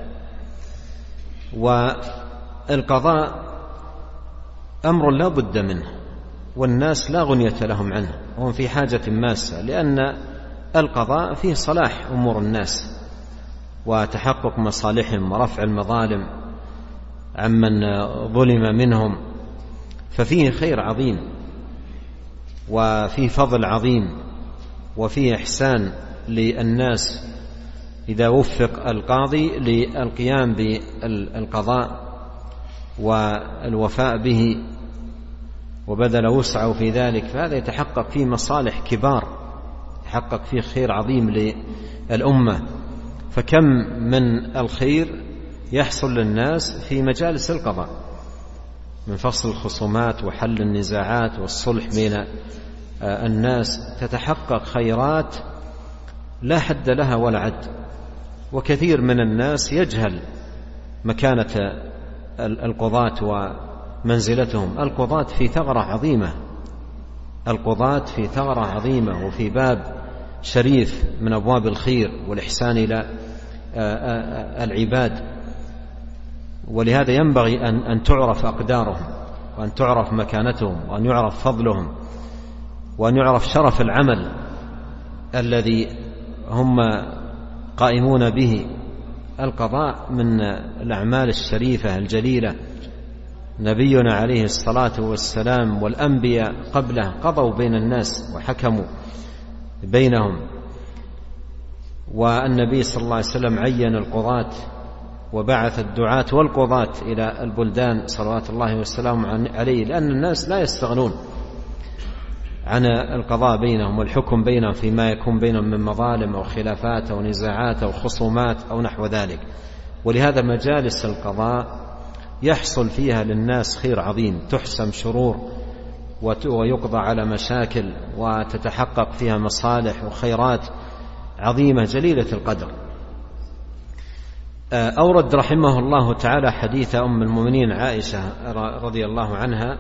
والقضاء أمر لا بد منه، والناس لا غنية لهم عنه، وهم في حاجة ماسة، لأن القضاء فيه صلاح أمور الناس وتحقق مصالحهم ورفع المظالم عمن ظلم منهم، ففيه خير عظيم وفيه فضل عظيم وفيه إحسان للناس إذا وفق القاضي للقيام بالقضاء والوفاء به وبذل وسعه في ذلك، فهذا يتحقق فيه مصالح كبار، يتحقق فيه خير عظيم للأمة. فكم من الخير يحصل للناس في مجالس القضاء من فصل الخصومات وحل النزاعات والصلح بين الناس، تتحقق خيرات لا حد لها ولا عد. وكثير من الناس يجهل مكانة القضاة ومنزلتهم. القضاة في ثغرة عظيمة، القضاة في ثغرة عظيمة وفي باب شريف من أبواب الخير والإحسان إلى العباد، ولهذا ينبغي أن أن تعرف أقدارهم، وأن تعرف مكانتهم، وأن يعرف فضلهم، وأن يعرف شرف العمل الذي هم قائمون به. القضاء من الأعمال الشريفة الجليلة. نبينا عليه الصلاة والسلام والأنبياء قبله قضوا بين الناس وحكموا بينهم، والنبي صلى الله عليه وسلم عين القضاة وبعث الدعاة والقضاة إلى البلدان صلوات الله والسلام عليه، لأن الناس لا يستغنون عن القضاء بينهم والحكم بينهم فيما يكون بينهم من مظالم أو خلافات أو نزاعات أو خصومات أو نحو ذلك. ولهذا مجالس القضاء يحصل فيها للناس خير عظيم، تحسم شرور ويقضى على مشاكل وتتحقق فيها مصالح وخيرات عظيمة جليلة القدر. أورد رحمه الله تعالى حديث أم المؤمنين عائشة رضي الله عنها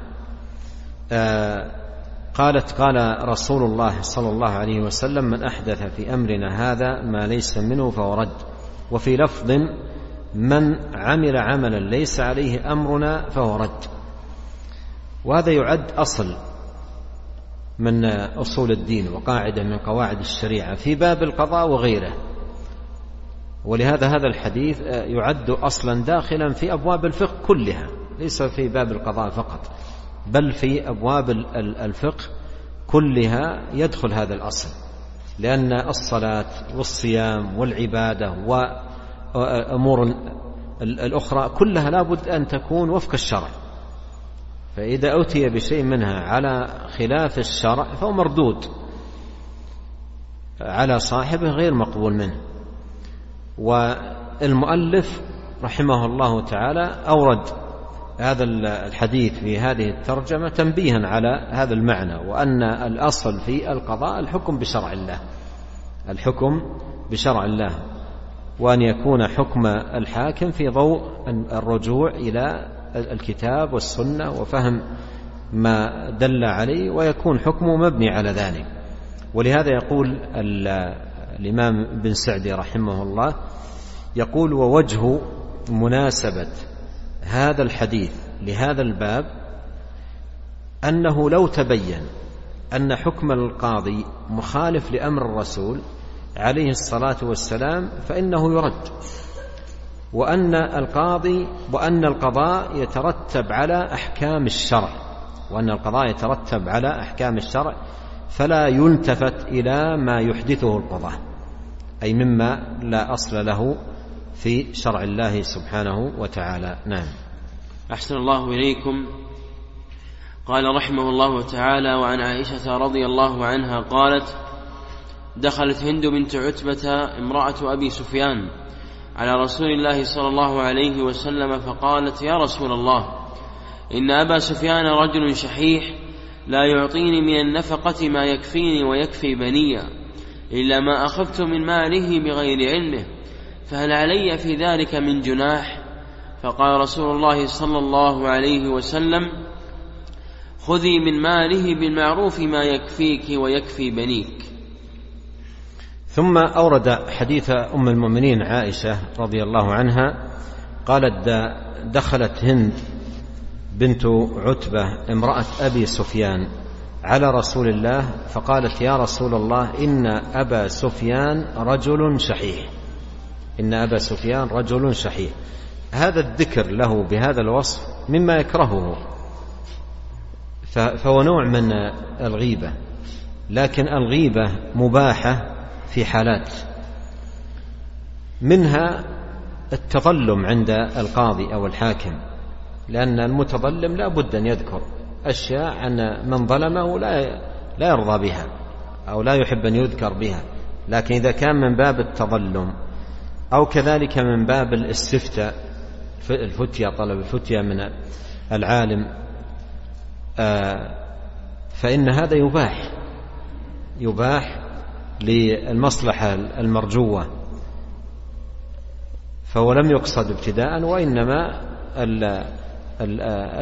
قالت: قال رسول الله صلى الله عليه وسلم: من أحدث في أمرنا هذا ما ليس منه فهو رد. وفي لفظ: من عمل عملا ليس عليه أمرنا فهو رد. وهذا يعد أصل من أصول الدين وقاعدة من قواعد الشريعة في باب القضاء وغيره. ولهذا هذا الحديث يعد أصلا داخلا في أبواب الفقه كلها، ليس في باب القضاء فقط، بل في أبواب الفقه كلها يدخل هذا الأصل، لأن الصلاة والصيام والعبادة وأمور الأخرى كلها لابد أن تكون وفق الشرع، فإذا أتي بشيء منها على خلاف الشرع فهو مردود على صاحبه غير مقبول منه. والمؤلف رحمه الله تعالى أورد هذا الحديث في هذه الترجمة تنبيها على هذا المعنى، وأن الأصل في القضاء الحكم بشرع الله، الحكم بشرع الله، وأن يكون حكم الحاكم في ضوء الرجوع إلى الكتاب والسنة وفهم ما دل عليه، ويكون حكمه مبني على ذلك. ولهذا يقول الإمام بن سعدي رحمه الله، يقول: ووجه مناسبة هذا الحديث لهذا الباب أنه لو تبين أن حكم القاضي مخالف لأمر الرسول عليه الصلاة والسلام فإنه يرد، وأن القاضي وأن القضاء يترتب على أحكام الشرع، وأن القضاء يترتب على أحكام الشرع، فلا يلتفت إلى ما يحدثه القضاء، أي مما لا أصل له في شرع الله سبحانه وتعالى. نعم. أحسن الله إليكم. قال رحمه الله تعالى: وعن عائشة رضي الله عنها قالت: دخلت هند بنت عتبة امرأة أبي سفيان على رسول الله صلى الله عليه وسلم فقالت: يا رسول الله، إن أبا سفيان رجل شحيح لا يعطيني من النفقة ما يكفيني ويكفي بني إلا ما أخذت من ماله بغير علمه، فهل علي في ذلك من جناح؟ فقال رسول الله صلى الله عليه وسلم: خذي من ماله بالمعروف ما يكفيك ويكفي بنيك. ثم أورد حديث أم المؤمنين عائشة رضي الله عنها قالت: دخلت هند بنت عتبة امرأة أبي سفيان على رسول الله فقالت: يا رسول الله، إن أبا سفيان رجل شحيح، إن أبا سفيان رجل شحيح. هذا الذكر له بهذا الوصف مما يكرهه، فهو نوع من الغيبة، لكن الغيبة مباحة في حالات، منها التظلم عند القاضي أو الحاكم، لأن المتظلم لا بد أن يذكر أشياء عن من ظلمه لا لا يرضى بها أو لا يحب أن يذكر بها. لكن إذا كان من باب التظلم أو كذلك من باب الاستفتاء، الفتية، طلب الفتية من العالم، فإن هذا يباح يباح للمصلحة المرجوة، فهو لم يقصد ابتداء، وإنما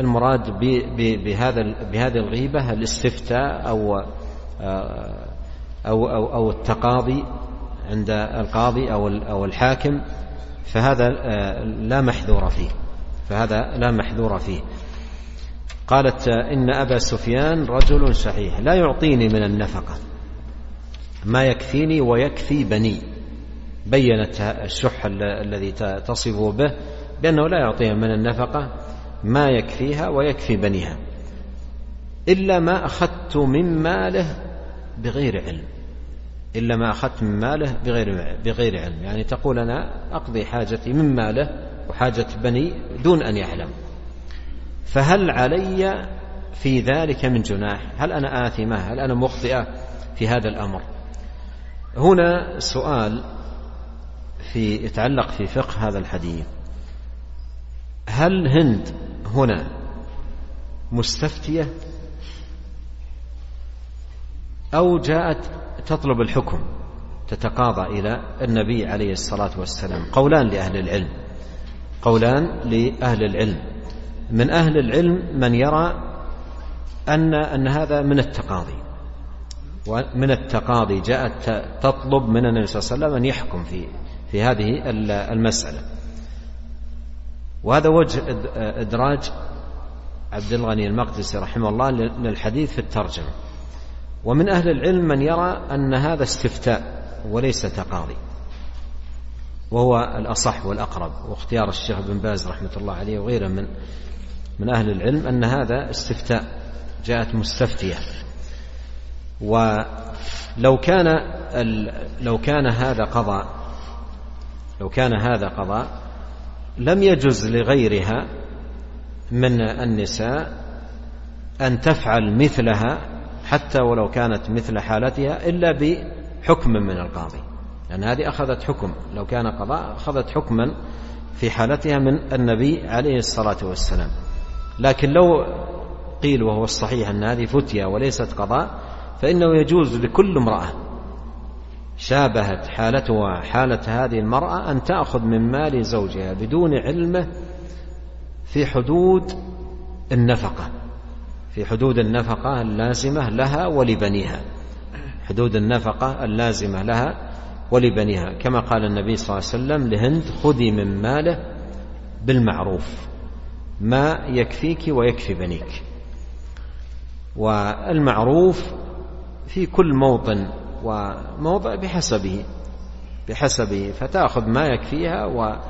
المراد بهذا بهذه الغيبة الاستفتاء أو أو, أو, أو التقاضي عند القاضي أو الحاكم فهذا لا محذور فيه فهذا لا محذور فيه. قالت إن أبا سفيان رجل شحيح لا يعطيني من النفقة ما يكفيني ويكفي بني. بينت الشح الذي تصفه به بأنه لا يعطيها من النفقة ما يكفيها ويكفي بنيها إلا ما أخذت من ماله بغير علم إلا ما أخذت من ماله بغير, بغير علم يعني تقول أنا أقضي حاجتي من ماله وحاجة بني دون أن يعلم. فهل علي في ذلك من جناح؟ هل أنا آثمة؟ هل أنا مخطئة في هذا الأمر؟ هنا سؤال في يتعلق في فقه هذا الحديث. هل هند هنا مستفتية أو جاءت تطلب الحكم تتقاضى إلى النبي عليه الصلاة والسلام؟ قولان لأهل العلم قولان لأهل العلم من أهل العلم من يرى أن, أن هذا من التقاضي ومن التقاضي جاءت تطلب من النبي صلى الله عليه وسلم أن يحكم في, في هذه المسألة. وهذا وجه إدراج عبد الغني المقدسي رحمه الله للحديث في الترجمة. ومن أهل العلم من يرى أن هذا استفتاء وليس تقاضي وهو الأصح والأقرب واختيار الشيخ بن باز رحمة الله عليه وغيره من من أهل العلم أن هذا استفتاء جاءت مستفتية. ولو كان لو كان هذا قضاء لو كان هذا قضاء لم يجوز لغيرها من النساء أن تفعل مثلها حتى ولو كانت مثل حالتها إلا بحكم من القاضي لأن هذه أخذت حكم. لو كان قضاء أخذت حكما في حالتها من النبي عليه الصلاة والسلام. لكن لو قيل وهو الصحيح أن هذه فتية وليست قضاء فإنه يجوز لكل امرأة شابهت حالتها حالة هذه المرأة أن تأخذ من مال زوجها بدون علمه في حدود النفقة في حدود النفقة اللازمة لها ولبنيها حدود النفقة اللازمة لها ولبنيها كما قال النبي صلى الله عليه وسلم لهند خذي من ماله بالمعروف ما يكفيك ويكفي بنيك. والمعروف في كل موطن وموضع بحسبه بحسبه فتأخذ ما يكفيها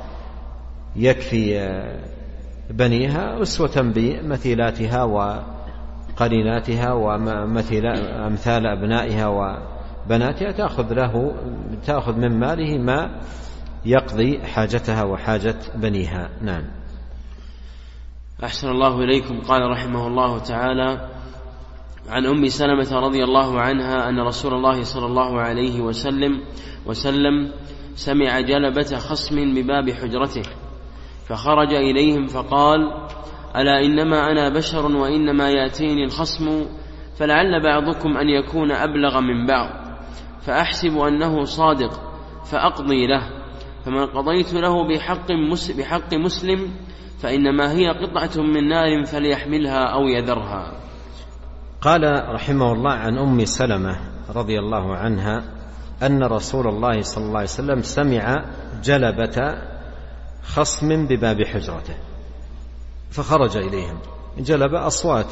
ويكفي بنيها أسوة بمثيلاتها وقريناتها وأمثال أبنائها وبناتها تأخذ له تأخذ من ماله ما يقضي حاجتها وحاجة بنيها. نعم. أحسن الله إليكم. قال رحمه الله تعالى عن أم سلمة رضي الله عنها أن رسول الله صلى الله عليه وسلم وسلم سمع جلبة خصم بباب حجرته فخرج إليهم فقال ألا إنما أنا بشر وإنما يأتيني الخصم فلعل بعضكم أن يكون أبلغ من بعض فأحسب أنه صادق فأقضي له فمن قضيت له بحق, مس بحق مسلم فإنما هي قطعة من نار فليحملها أو يذرها. قال رحمه الله عن أم سلمة رضي الله عنها أن رسول الله صلى الله عليه وسلم سمع جلبة خصم بباب حجرته فخرج إليهم. جلب أصوات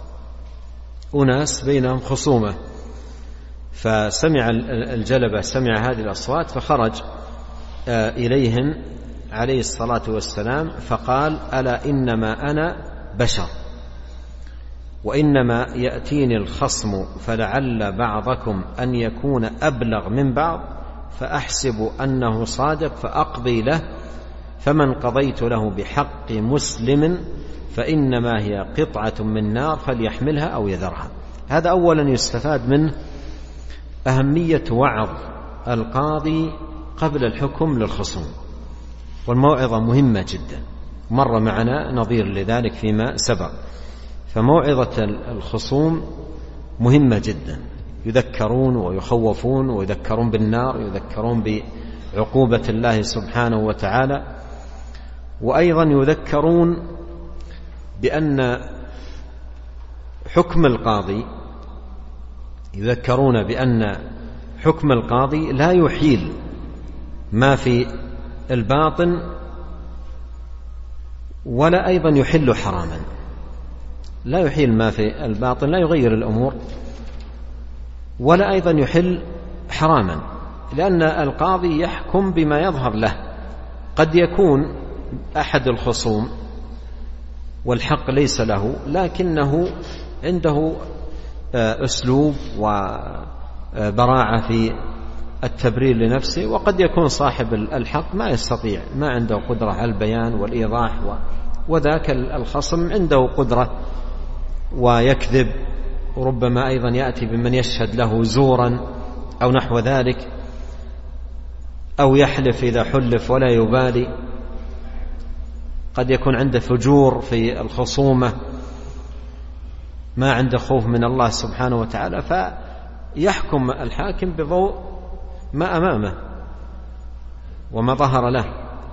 أناس بينهم خصومة فسمع الجلبة سمع هذه الأصوات فخرج إليهم عليه الصلاة والسلام فقال ألا إنما أنا بشر وإنما يأتيني الخصم فلعل بعضكم أن يكون أبلغ من بعض فأحسب أنه صادق فأقضي له فمن قضيت له بحق مسلم فإنما هي قطعة من نار فليحملها أو يذرها. هذا أولا يستفاد منه أهمية وعظ القاضي قبل الحكم للخصوم والموعظة مهمة جدا مر معنا نظير لذلك فيما سبق. فموعظة الخصوم مهمة جدا يذكرون ويخوفون ويذكرون بالنار يذكرون بعقوبة الله سبحانه وتعالى وأيضا يذكرون بأن حكم القاضي يذكرون بأن حكم القاضي لا يحيل ما في الباطن ولا أيضا يحل حراما، لا يحيل ما في الباطن، لا يغير الأمور ولا أيضا يحل حراما، لأن القاضي يحكم بما يظهر له. قد يكون أحد الخصوم والحق ليس له، لكنه عنده أسلوب وبراعة في التبرير لنفسه، وقد يكون صاحب الحق ما يستطيع، ما عنده قدرة على البيان والإيضاح، وذاك الخصم عنده قدرة ويكذب، وربما أيضا يأتي بمن يشهد له زورا أو نحو ذلك، أو يحلف إذا حلف ولا يبالي. قد يكون عنده فجور في الخصومة، ما عنده خوف من الله سبحانه وتعالى، فيحكم الحاكم بضوء ما أمامه وما ظهر له.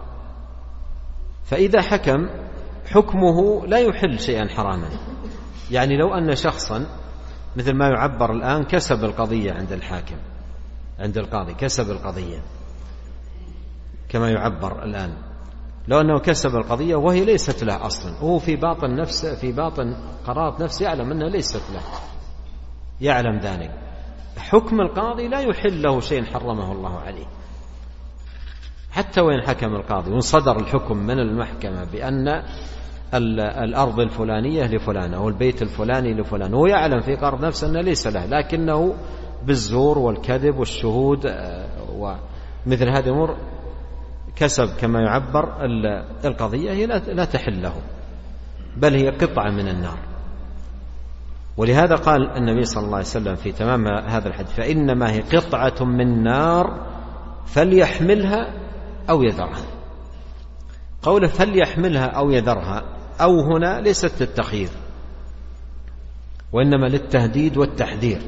فإذا حكم حكمه لا يحل شيئا حراما. يعني لو أن شخصا مثل ما يعبر الآن كسب القضية عند الحاكم، عند القاضي كسب القضية كما يعبر الآن، لو أنه كسب القضية وهي ليست له أصلا، هو في باطن نفسه، في باطن قرارة نفسه يعلم أنها ليست له، يعلم ذلك، حكم القاضي لا يحل له شيء حرمه الله عليه، حتى وإن حكم القاضي وإن صدر الحكم من المحكمة بأن الأرض الفلانية لفلان أو البيت الفلاني لفلان، هو يعلم في قرار نفسه أنه ليس له، لكنه بالزور والكذب والشهود ومثل هذه الأمور كسب كما يعبر القضية، هي لا تحل له، بل هي قطعة من النار. ولهذا قال النبي صلى الله عليه وسلم في تمام هذا الحديث: فإنما هي قطعة من نار فليحملها أو يذرها. قوله فليحملها أو يذرها أو هنا ليست للتخيير، وإنما للتهديد والتحذير،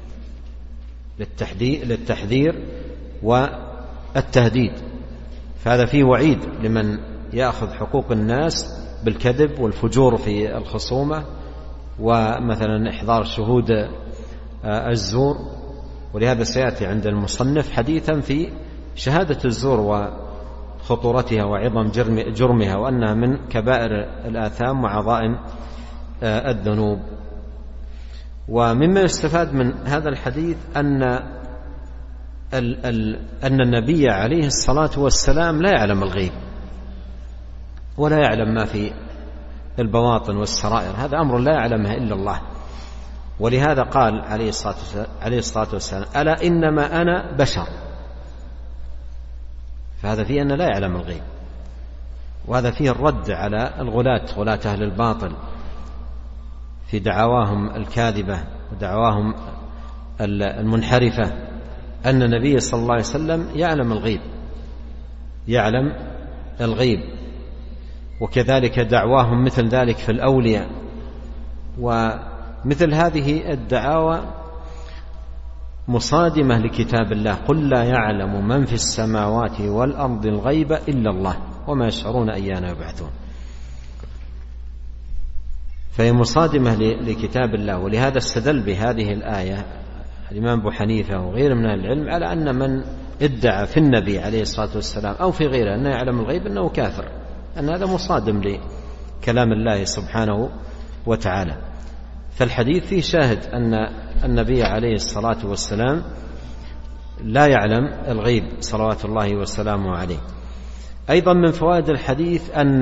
للتحذير والتهديد. فهذا فيه وعيد لمن يأخذ حقوق الناس بالكذب والفجور في الخصومة، ومثلا إحضار شهود الزور. ولهذا سيأتي عند المصنف حديثا في شهادة الزور وخطورتها وعظم جرمها، وأنها من كبائر الآثام وعظائم الذنوب. ومما يستفاد من هذا الحديث أن أن النبي عليه الصلاة والسلام لا يعلم الغيب ولا يعلم ما في البواطن والسرائر، هذا أمر لا يعلمها إلا الله. ولهذا قال عليه الصلاة والسلام: ألا إنما أنا بشر. فهذا فيه أنه لا يعلم الغيب، وهذا فيه الرد على الغلاة، غلاة أهل الباطل في دعواهم الكاذبة ودعواهم المنحرفة، أن النبي صلى الله عليه وسلم يعلم الغيب، يعلم الغيب. وكذلك دعواهم مثل ذلك في الأولياء. ومثل هذه الدعاوى مصادمة لكتاب الله: قل لا يعلم من في السماوات والأرض الغيب إلا الله وما يشعرون أيان يبعثون. فهي مصادمة لكتاب الله. ولهذا استدل بهذه الآية الإمام أبو حنيفة وغيره من العلم على أن من ادعى في النبي عليه الصلاة والسلام أو في غيره أنه يعلم الغيب أنه كافر، أن هذا مصادم لكلام الله سبحانه وتعالى. فالحديث فيه شاهد أن النبي عليه الصلاة والسلام لا يعلم الغيب صلوات الله وسلامه عليه. أيضا من فوائد الحديث أن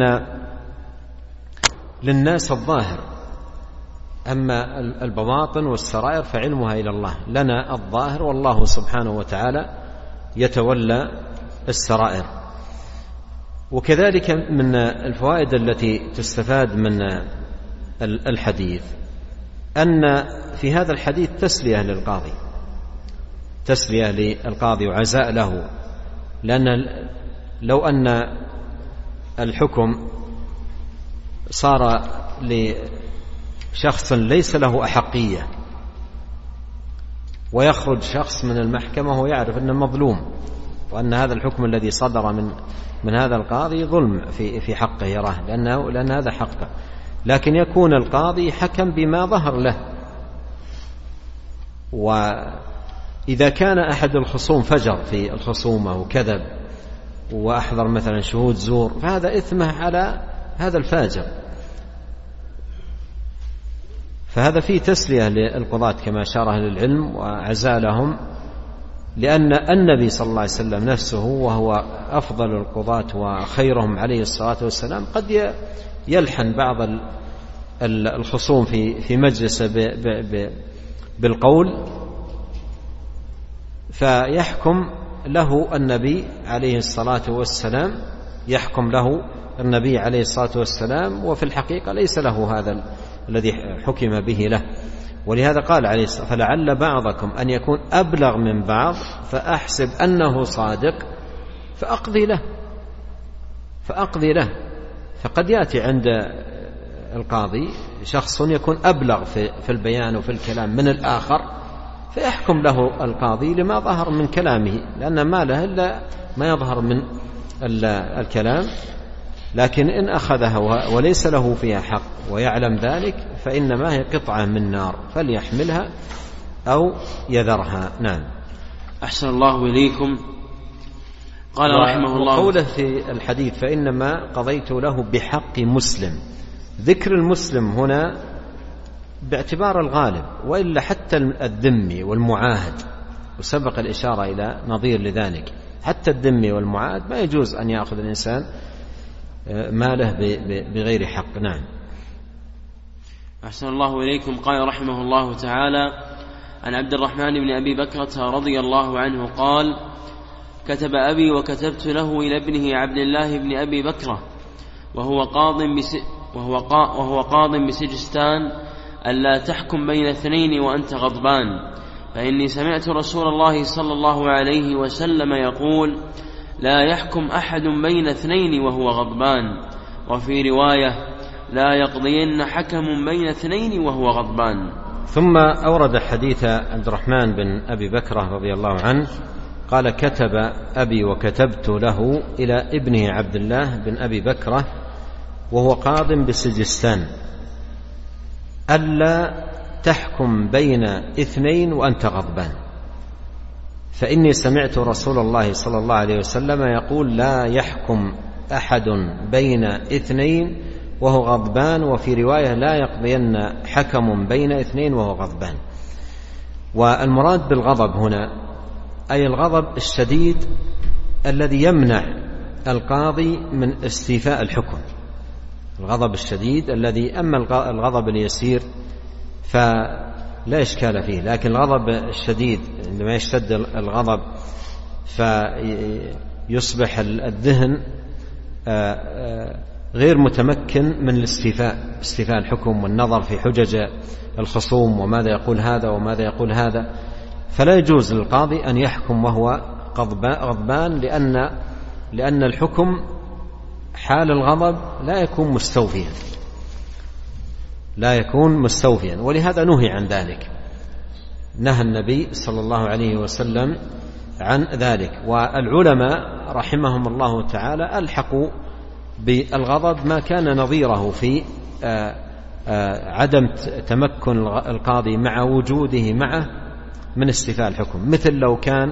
للناس الظاهر، أما البواطن والسرائر فعلمها إلى الله، لنا الظاهر والله سبحانه وتعالى يتولى السرائر. وكذلك من الفوائد التي تستفاد من الحديث أن في هذا الحديث تسلية للقاضي، تسلية للقاضي وعزاء له، لأن لو أن الحكم صار لشخص ليس له أحقية ويخرج شخص من المحكمة وهو يعرف أنه مظلوم، وأن هذا الحكم الذي صدر من من هذا القاضي ظلم في في حقه يراه، لأنه لأن هذا حقه، لكن يكون القاضي حكم بما ظهر له إذا كان أحد الخصوم فجر في الخصومة وكذب وأحضر مثلا شهود زور فهذا إثمه على هذا الفاجر، فهذا فيه تسلية للقضاة كما أشار أهل العلم وعزالهم، لأن النبي صلى الله عليه وسلم نفسه وهو أفضل القضاة وخيرهم عليه الصلاة والسلام قد يلحن بعض الخصوم في في مجلسه بالقول فيحكم له النبي عليه الصلاة والسلام يحكم له النبي عليه الصلاة والسلام وفي الحقيقة ليس له هذا الذي حكم به له. ولهذا قال عليه الصلاة والسلام فلعل بعضكم أن يكون أبلغ من بعض فأحسب أنه صادق فأقضي له فأقضي له فقد يأتي عند القاضي شخص يكون أبلغ في البيان وفي الكلام من الآخر فيحكم له القاضي لما ظهر من كلامه، لأن ما له إلا ما يظهر من الكلام، لكن إن أخذها وليس له فيها حق ويعلم ذلك فإنما هي قطعة من نار فليحملها أو يذرها. نعم. أحسن الله إليكم. قال رحمه الله وقوله في الحديث فإنما قضيت له بحق مسلم، ذكر المسلم هنا باعتبار الغالب، وإلا حتى الذمي والمعاهد، وسبق الإشارة إلى نظير لذلك، حتى الذمي والمعاهد ما يجوز أن يأخذ الإنسان ماله بغير حق. نعم. أحسن الله إليكم. قال رحمه الله تعالى عن عبد الرحمن بن أبي بكرة رضي الله عنه قال كتب أبي وكتبت له إلى ابنه عبد الله بن أبي بكرة وهو قاض بس وهو قا وهو قاض بسجستان ألا تحكم بين اثنين وأنت غضبان، فإني سمعت رسول الله صلى الله عليه وسلم يقول لا يحكم أحد بين اثنين وهو غضبان، وفي رواية لا يقضين حكم بين اثنين وهو غضبان. ثم أورد حديث عبد الرحمن بن أبي بكرة رضي الله عنه قال كتب أبي وكتبت له إلى ابنه عبد الله بن أبي بكرة وهو قاض بسجستان ألا تحكم بين اثنين وأنت غضبان، فإني سمعت رسول الله صلى الله عليه وسلم يقول لا يحكم أحد بين اثنين وهو غضبان، وفي رواية لا يقضين حكم بين اثنين وهو غضبان. والمراد بالغضب هنا أي الغضب الشديد الذي يمنع القاضي من استيفاء الحكم، الغضب الشديد الذي أما الغضب اليسير فلا إشكال فيه، لكن الغضب الشديد عندما يشتد الغضب فيصبح الذهن غير متمكن من الاستيفاء استيفاء الحكم والنظر في حجج الخصوم وماذا يقول هذا وماذا يقول هذا، فلا يجوز للقاضي أن يحكم وهو غضبان، لأن لأن الحكم حال الغضب لا يكون مستوفيا لا يكون مستوفيا ولهذا نهي عن ذلك، نهى النبي صلى الله عليه وسلم عن ذلك. والعلماء رحمهم الله تعالى ألحقوا بالغضب ما كان نظيره في عدم تمكن القاضي مع وجوده معه من استيفاء الحكم، مثل لو كان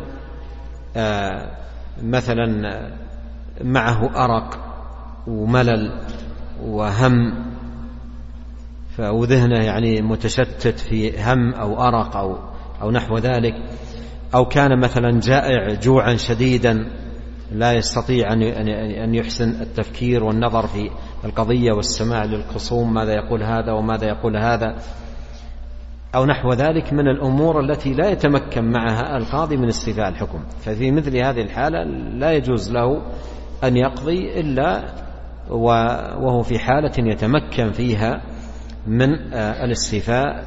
مثلا معه أرق وملل وهم وذهنه يعني متشتت في هم أو أرق أو, أو نحو ذلك، أو كان مثلا جائع جوعا شديدا لا يستطيع أن يحسن التفكير والنظر في القضية والسماع للخصوم ماذا يقول هذا وماذا يقول هذا أو نحو ذلك من الأمور التي لا يتمكن معها القاضي من استيفاء الحكم، ففي مثل هذه الحالة لا يجوز له أن يقضي إلا وهو في حالة يتمكن فيها من الاستيفاء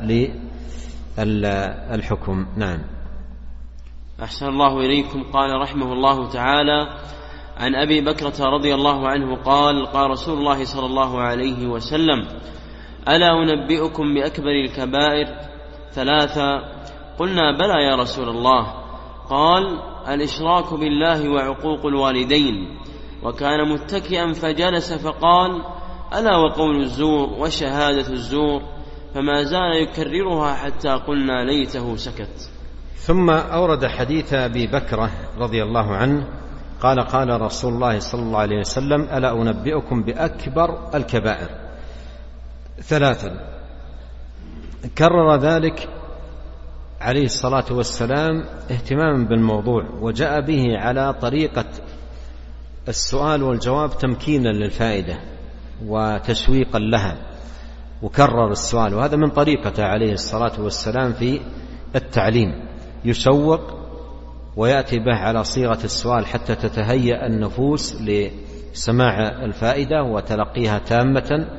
للحكم. نعم. أحسن الله إليكم. قال رحمه الله تعالى عن أبي بكرة رضي الله عنه قال قال رسول الله صلى الله عليه وسلم ألا أنبئكم بأكبر الكبائر ثلاثة؟ قلنا بلى يا رسول الله. قال الإشراك بالله وعقوق الوالدين. وكان متكئا فجلس فقال ألا وقول الزور وشهادة الزور، فما زال يكررها حتى قلنا ليته سكت. ثم أورد حديث أبي بكرة رضي الله عنه قال قال رسول الله صلى الله عليه وسلم: ألا أنبئكم بأكبر الكبائر؟ ثلاثا. كرر ذلك عليه الصلاة والسلام اهتماما بالموضوع، وجاء به على طريقة السؤال والجواب تمكينا للفائدة وتشويقا لها، وكرر السؤال، وهذا من طريقته عليه الصلاة والسلام في التعليم، يشوق ويأتي به على صيغة السؤال حتى تتهيأ النفوس لسماع الفائدة وتلقيها تامة.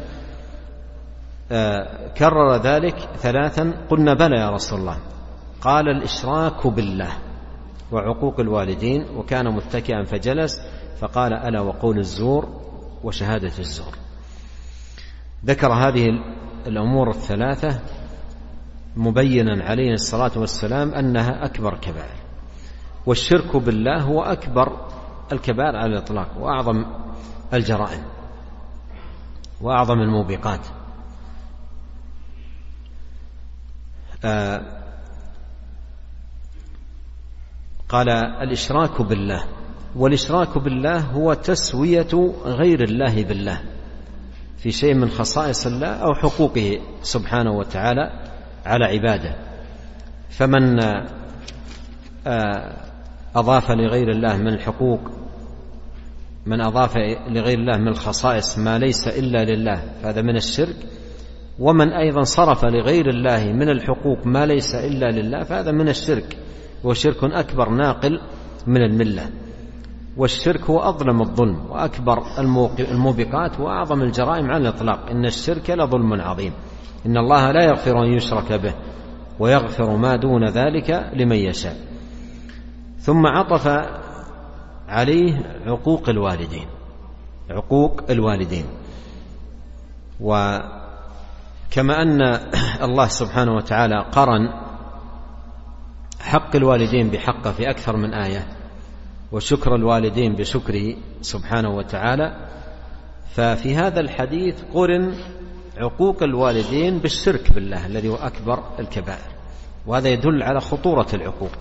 آه كرر ذلك ثلاثا. قلنا: بلى يا رسول الله. قال: الإشراك بالله وعقوق الوالدين. وكان متكئا فجلس فقال: ألا وقول الزور وشهادة الزور. ذكر هذه الأمور الثلاثة مبينا عليه الصلاة والسلام أنها أكبر كبائر، والشرك بالله هو أكبر الكبائر على الإطلاق، وأعظم الجرائم وأعظم الموبقات. آه قال: الإشراك بالله. والإشراك بالله هو تسوية غير الله بالله في شيء من خصائص الله أو حقوقه سبحانه وتعالى على عباده. فمن أضاف لغير الله من الحقوق، من أضاف لغير الله من الخصائص ما ليس إلا لله فهذا من الشرك، ومن أيضا صرف لغير الله من الحقوق ما ليس إلا لله فهذا من الشرك، وشرك أكبر ناقل من الملة. والشرك هو أظلم الظلم وأكبر الموبقات وأعظم الجرائم على الإطلاق. إن الشرك لظلم عظيم، إن الله لا يغفر أن يشرك به ويغفر ما دون ذلك لمن يشاء. ثم عطف عليه عقوق الوالدين، عقوق الوالدين. وكما أن الله سبحانه وتعالى قرن حق الوالدين بحقه في أكثر من آية، وشكر الوالدين بشكره سبحانه وتعالى، ففي هذا الحديث قرن عقوق الوالدين بالشرك بالله الذي هو أكبر الكبائر، وهذا يدل على خطورة العقوق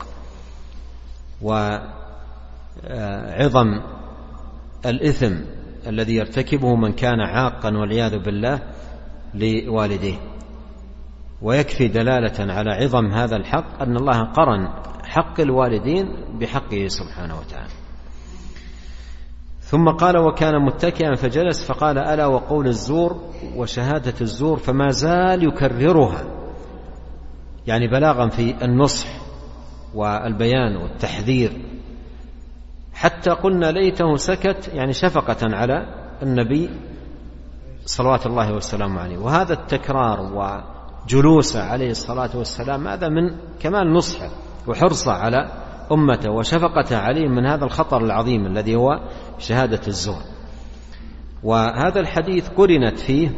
وعظم الإثم الذي يرتكبه من كان عاقا والعياذ بالله لوالديه. ويكفي دلالة على عظم هذا الحق أن الله قرن حق الوالدين بحقه سبحانه وتعالى. ثم قال: وكان متكئا فجلس فقال: ألا وقول الزور وشهادة الزور. فما زال يكررها، يعني بلاغا في النصح والبيان والتحذير، حتى قلنا ليته سكت، يعني شفقة على النبي صلوات الله والسلام عليه. وهذا التكرار وجلوسه عليه الصلاة والسلام هذا من كمال نصحه وحرصه على أمته وشفقته عليه من هذا الخطر العظيم الذي هو شهادة الزور. وهذا الحديث قرنت فيه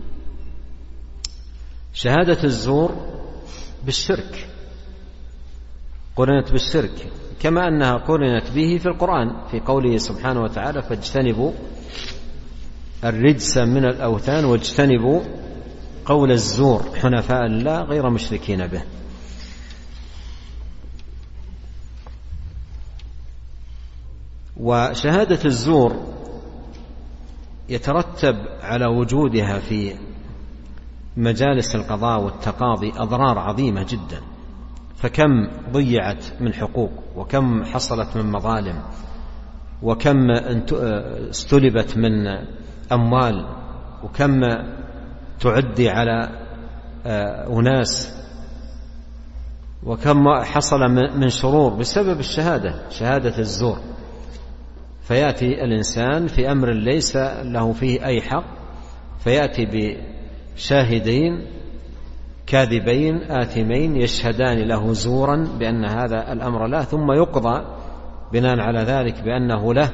شهادة الزور بالشرك، قرنت بالشرك كما أنها قرنت به في القرآن في قوله سبحانه وتعالى: فاجتنبوا الرجس من الأوثان واجتنبوا قول الزور حنفاء لله غير مشركين به. وشهادة الزور يترتب على وجودها في مجالس القضاء والتقاضي أضرار عظيمة جدا، فكم ضيعت من حقوق، وكم حصلت من مظالم، وكم استلبت من أموال، وكم تعدي على أناس، وكم حصل من شرور بسبب الشهادة، شهادة الزور. فيأتي الإنسان في أمر ليس له فيه أي حق، فيأتي بشاهدين كاذبين آثمين يشهدان له زورا بأن هذا الأمر له، ثم يقضى بناء على ذلك بأنه له،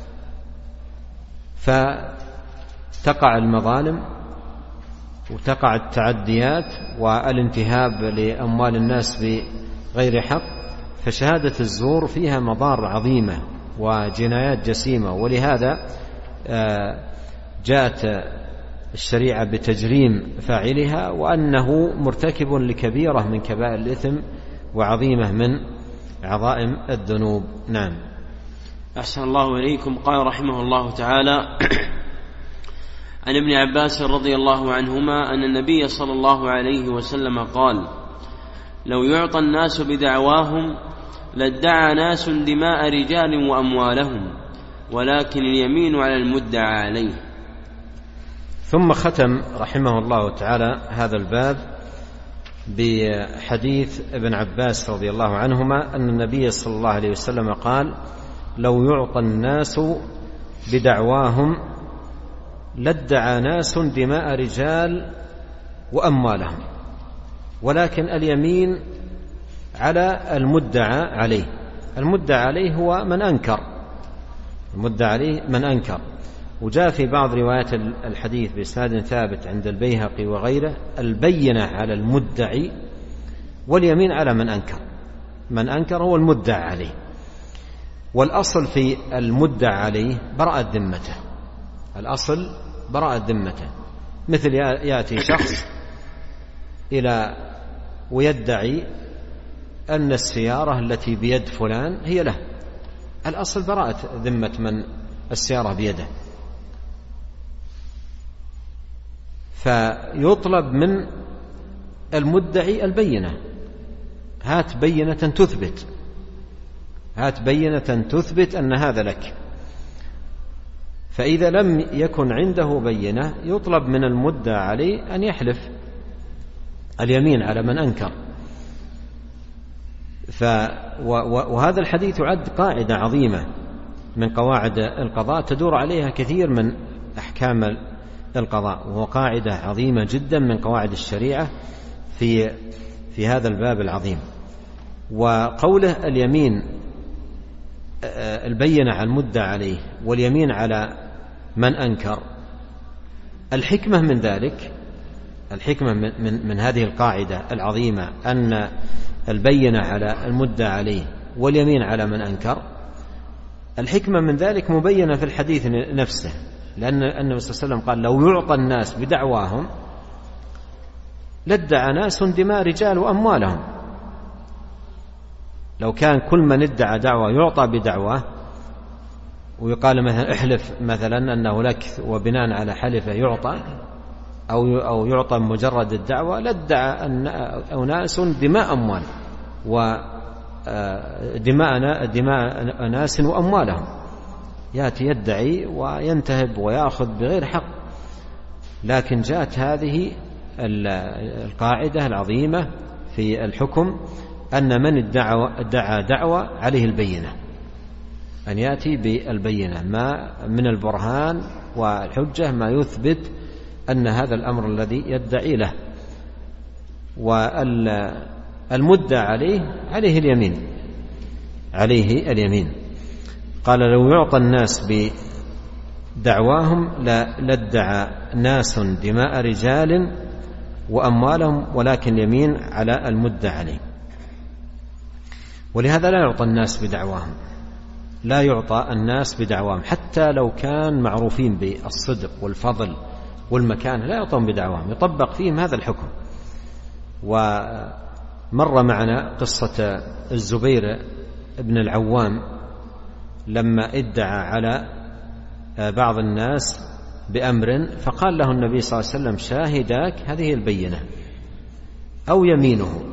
فتقع المظالم وتقع التعديات والانتهاب لأموال الناس بغير حق. فشهادة الزور فيها مضار عظيمة وجنايات جسيمة، ولهذا جاءت الشريعة بتجريم فاعلها، وأنه مرتكب لكبيرة من كبائر الإثم وعظيمة من عظائم الذنوب. نعم. أحسن الله إليكم. قال رحمه الله تعالى: عن ابن عباس رضي الله عنهما أن النبي صلى الله عليه وسلم قال: لو يعطى الناس بدعواهم لادعى ناس دماء رجال وأموالهم، ولكن اليمين على المدعى عليه. ثم ختم رحمه الله تعالى هذا الباب بحديث ابن عباس رضي الله عنهما أن النبي صلى الله عليه وسلم قال: لو يعطى الناس بدعواهم لادعى ناس دماء رجال وأموالهم، ولكن اليمين على المدعى عليه. المدعى عليه هو من أنكر، المدعى عليه من أنكر. وجاء في بعض روايات الحديث بإسناد ثابت عند البيهقي وغيره: البينة على المدعي واليمين على من أنكر. من أنكر هو المدعى عليه. والأصل في المدعى عليه براءة ذمته، الأصل براءة ذمته. مثل يأتي شخص إلى ويدعي أن السيارة التي بيد فلان هي له، الأصل براءة ذمة من السيارة بيده، فيطلب من المدعي البينة: هات بينة تثبت، هات بينة تثبت أن هذا لك. فإذا لم يكن عنده بينة يطلب من المدعى عليه أن يحلف اليمين على من أنكر. ف وهذا الحديث يعد قاعدة عظيمة من قواعد القضاء تدور عليها كثير من أحكام القضاء، وهو قاعدة عظيمة جدا من قواعد الشريعة في في هذا الباب العظيم. وقوله اليمين البينة على المدعى عليه واليمين على من أنكر، الحكمة من ذلك، الحكمة من, من, من هذه القاعدة العظيمة أن البينة على المدعى عليه واليمين على من أنكر، الحكمة من ذلك مبينة في الحديث نفسه، لأن النبي صلى الله عليه وسلم قال: لو يعطى الناس بدعواهم لادعى ناس دماء رجال وأموالهم. لو كان كل من ادعى دعوة يعطى بدعوة، ويقال مثلا احلف مثلا أنه لك، وبناء على حلفه يعطى، أو أو يعطى مجرد الدعوة، لادعى أناس دماء أموال ودماء دماء ناس وأموالهم، يأتي يدعي وينتهب ويأخذ بغير حق. لكن جاءت هذه القاعدة العظيمة في الحكم أن من ادعى دعوة عليه البينة، أن يأتي بالبينة ما من البرهان والحجة ما يثبت أن هذا الأمر الذي يدعي له. والمدعى عليه عليه اليمين، عليه اليمين. قال: لو يعطى الناس بدعواهم لادعى ناس دماء رجال وأموالهم، ولكن اليمين على المدعى عليه. ولهذا لا يعطى الناس بدعواهم، لا يعطى الناس بدعواهم حتى لو كان معروفين بالصدق والفضل والمكانة، لا يعطون بدعواهم، يطبق فيهم هذا الحكم. ومر معنا قصة الزبير بن العوام لما ادعى على بعض الناس بأمر، فقال له النبي صلى الله عليه وسلم: شاهداك هذه البينة أو يمينه،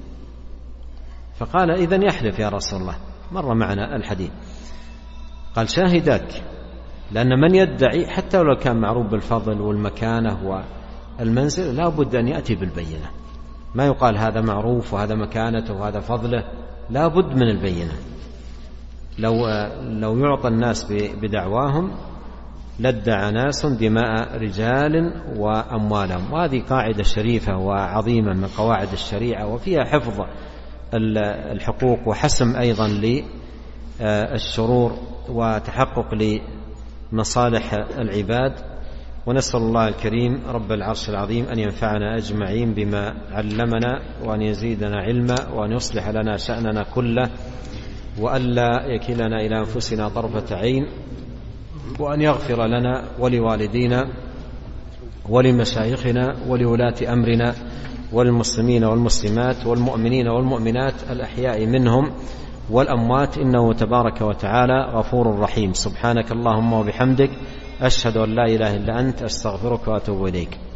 فقال: إذن يحلف يا رسول الله. مر معنا الحديث، قال: شاهداك، لأن من يدعي حتى لو كان معروف بالفضل والمكانة والمنزل لا بد أن يأتي بالبينة، ما يقال هذا معروف وهذا مكانته وهذا فضله، لا بد من البينة. لو, لو يعطى الناس بدعواهم لادعى ناس دماء رجال وأموالهم. وهذه قاعدة شريفة وعظيمة من قواعد الشريعة، وفيها حفظ الحقوق وحسم أيضا للشرور وتحقق لمصالح العباد. ونسأل الله الكريم رب العرش العظيم أن ينفعنا أجمعين بما علمنا، وأن يزيدنا علما، وأن يصلح لنا شأننا كله، وألا يكلنا إلى أنفسنا طرفة عين، وأن يغفر لنا ولوالدينا ولمشايخنا ولولاة أمرنا والمسلمين والمسلمات والمؤمنين والمؤمنات الأحياء منهم والأموات، إنه تبارك وتعالى غفور رحيم. سبحانك اللهم وبحمدك، أشهد أن لا إله إلا أنت، أستغفرك وأتوب إليك.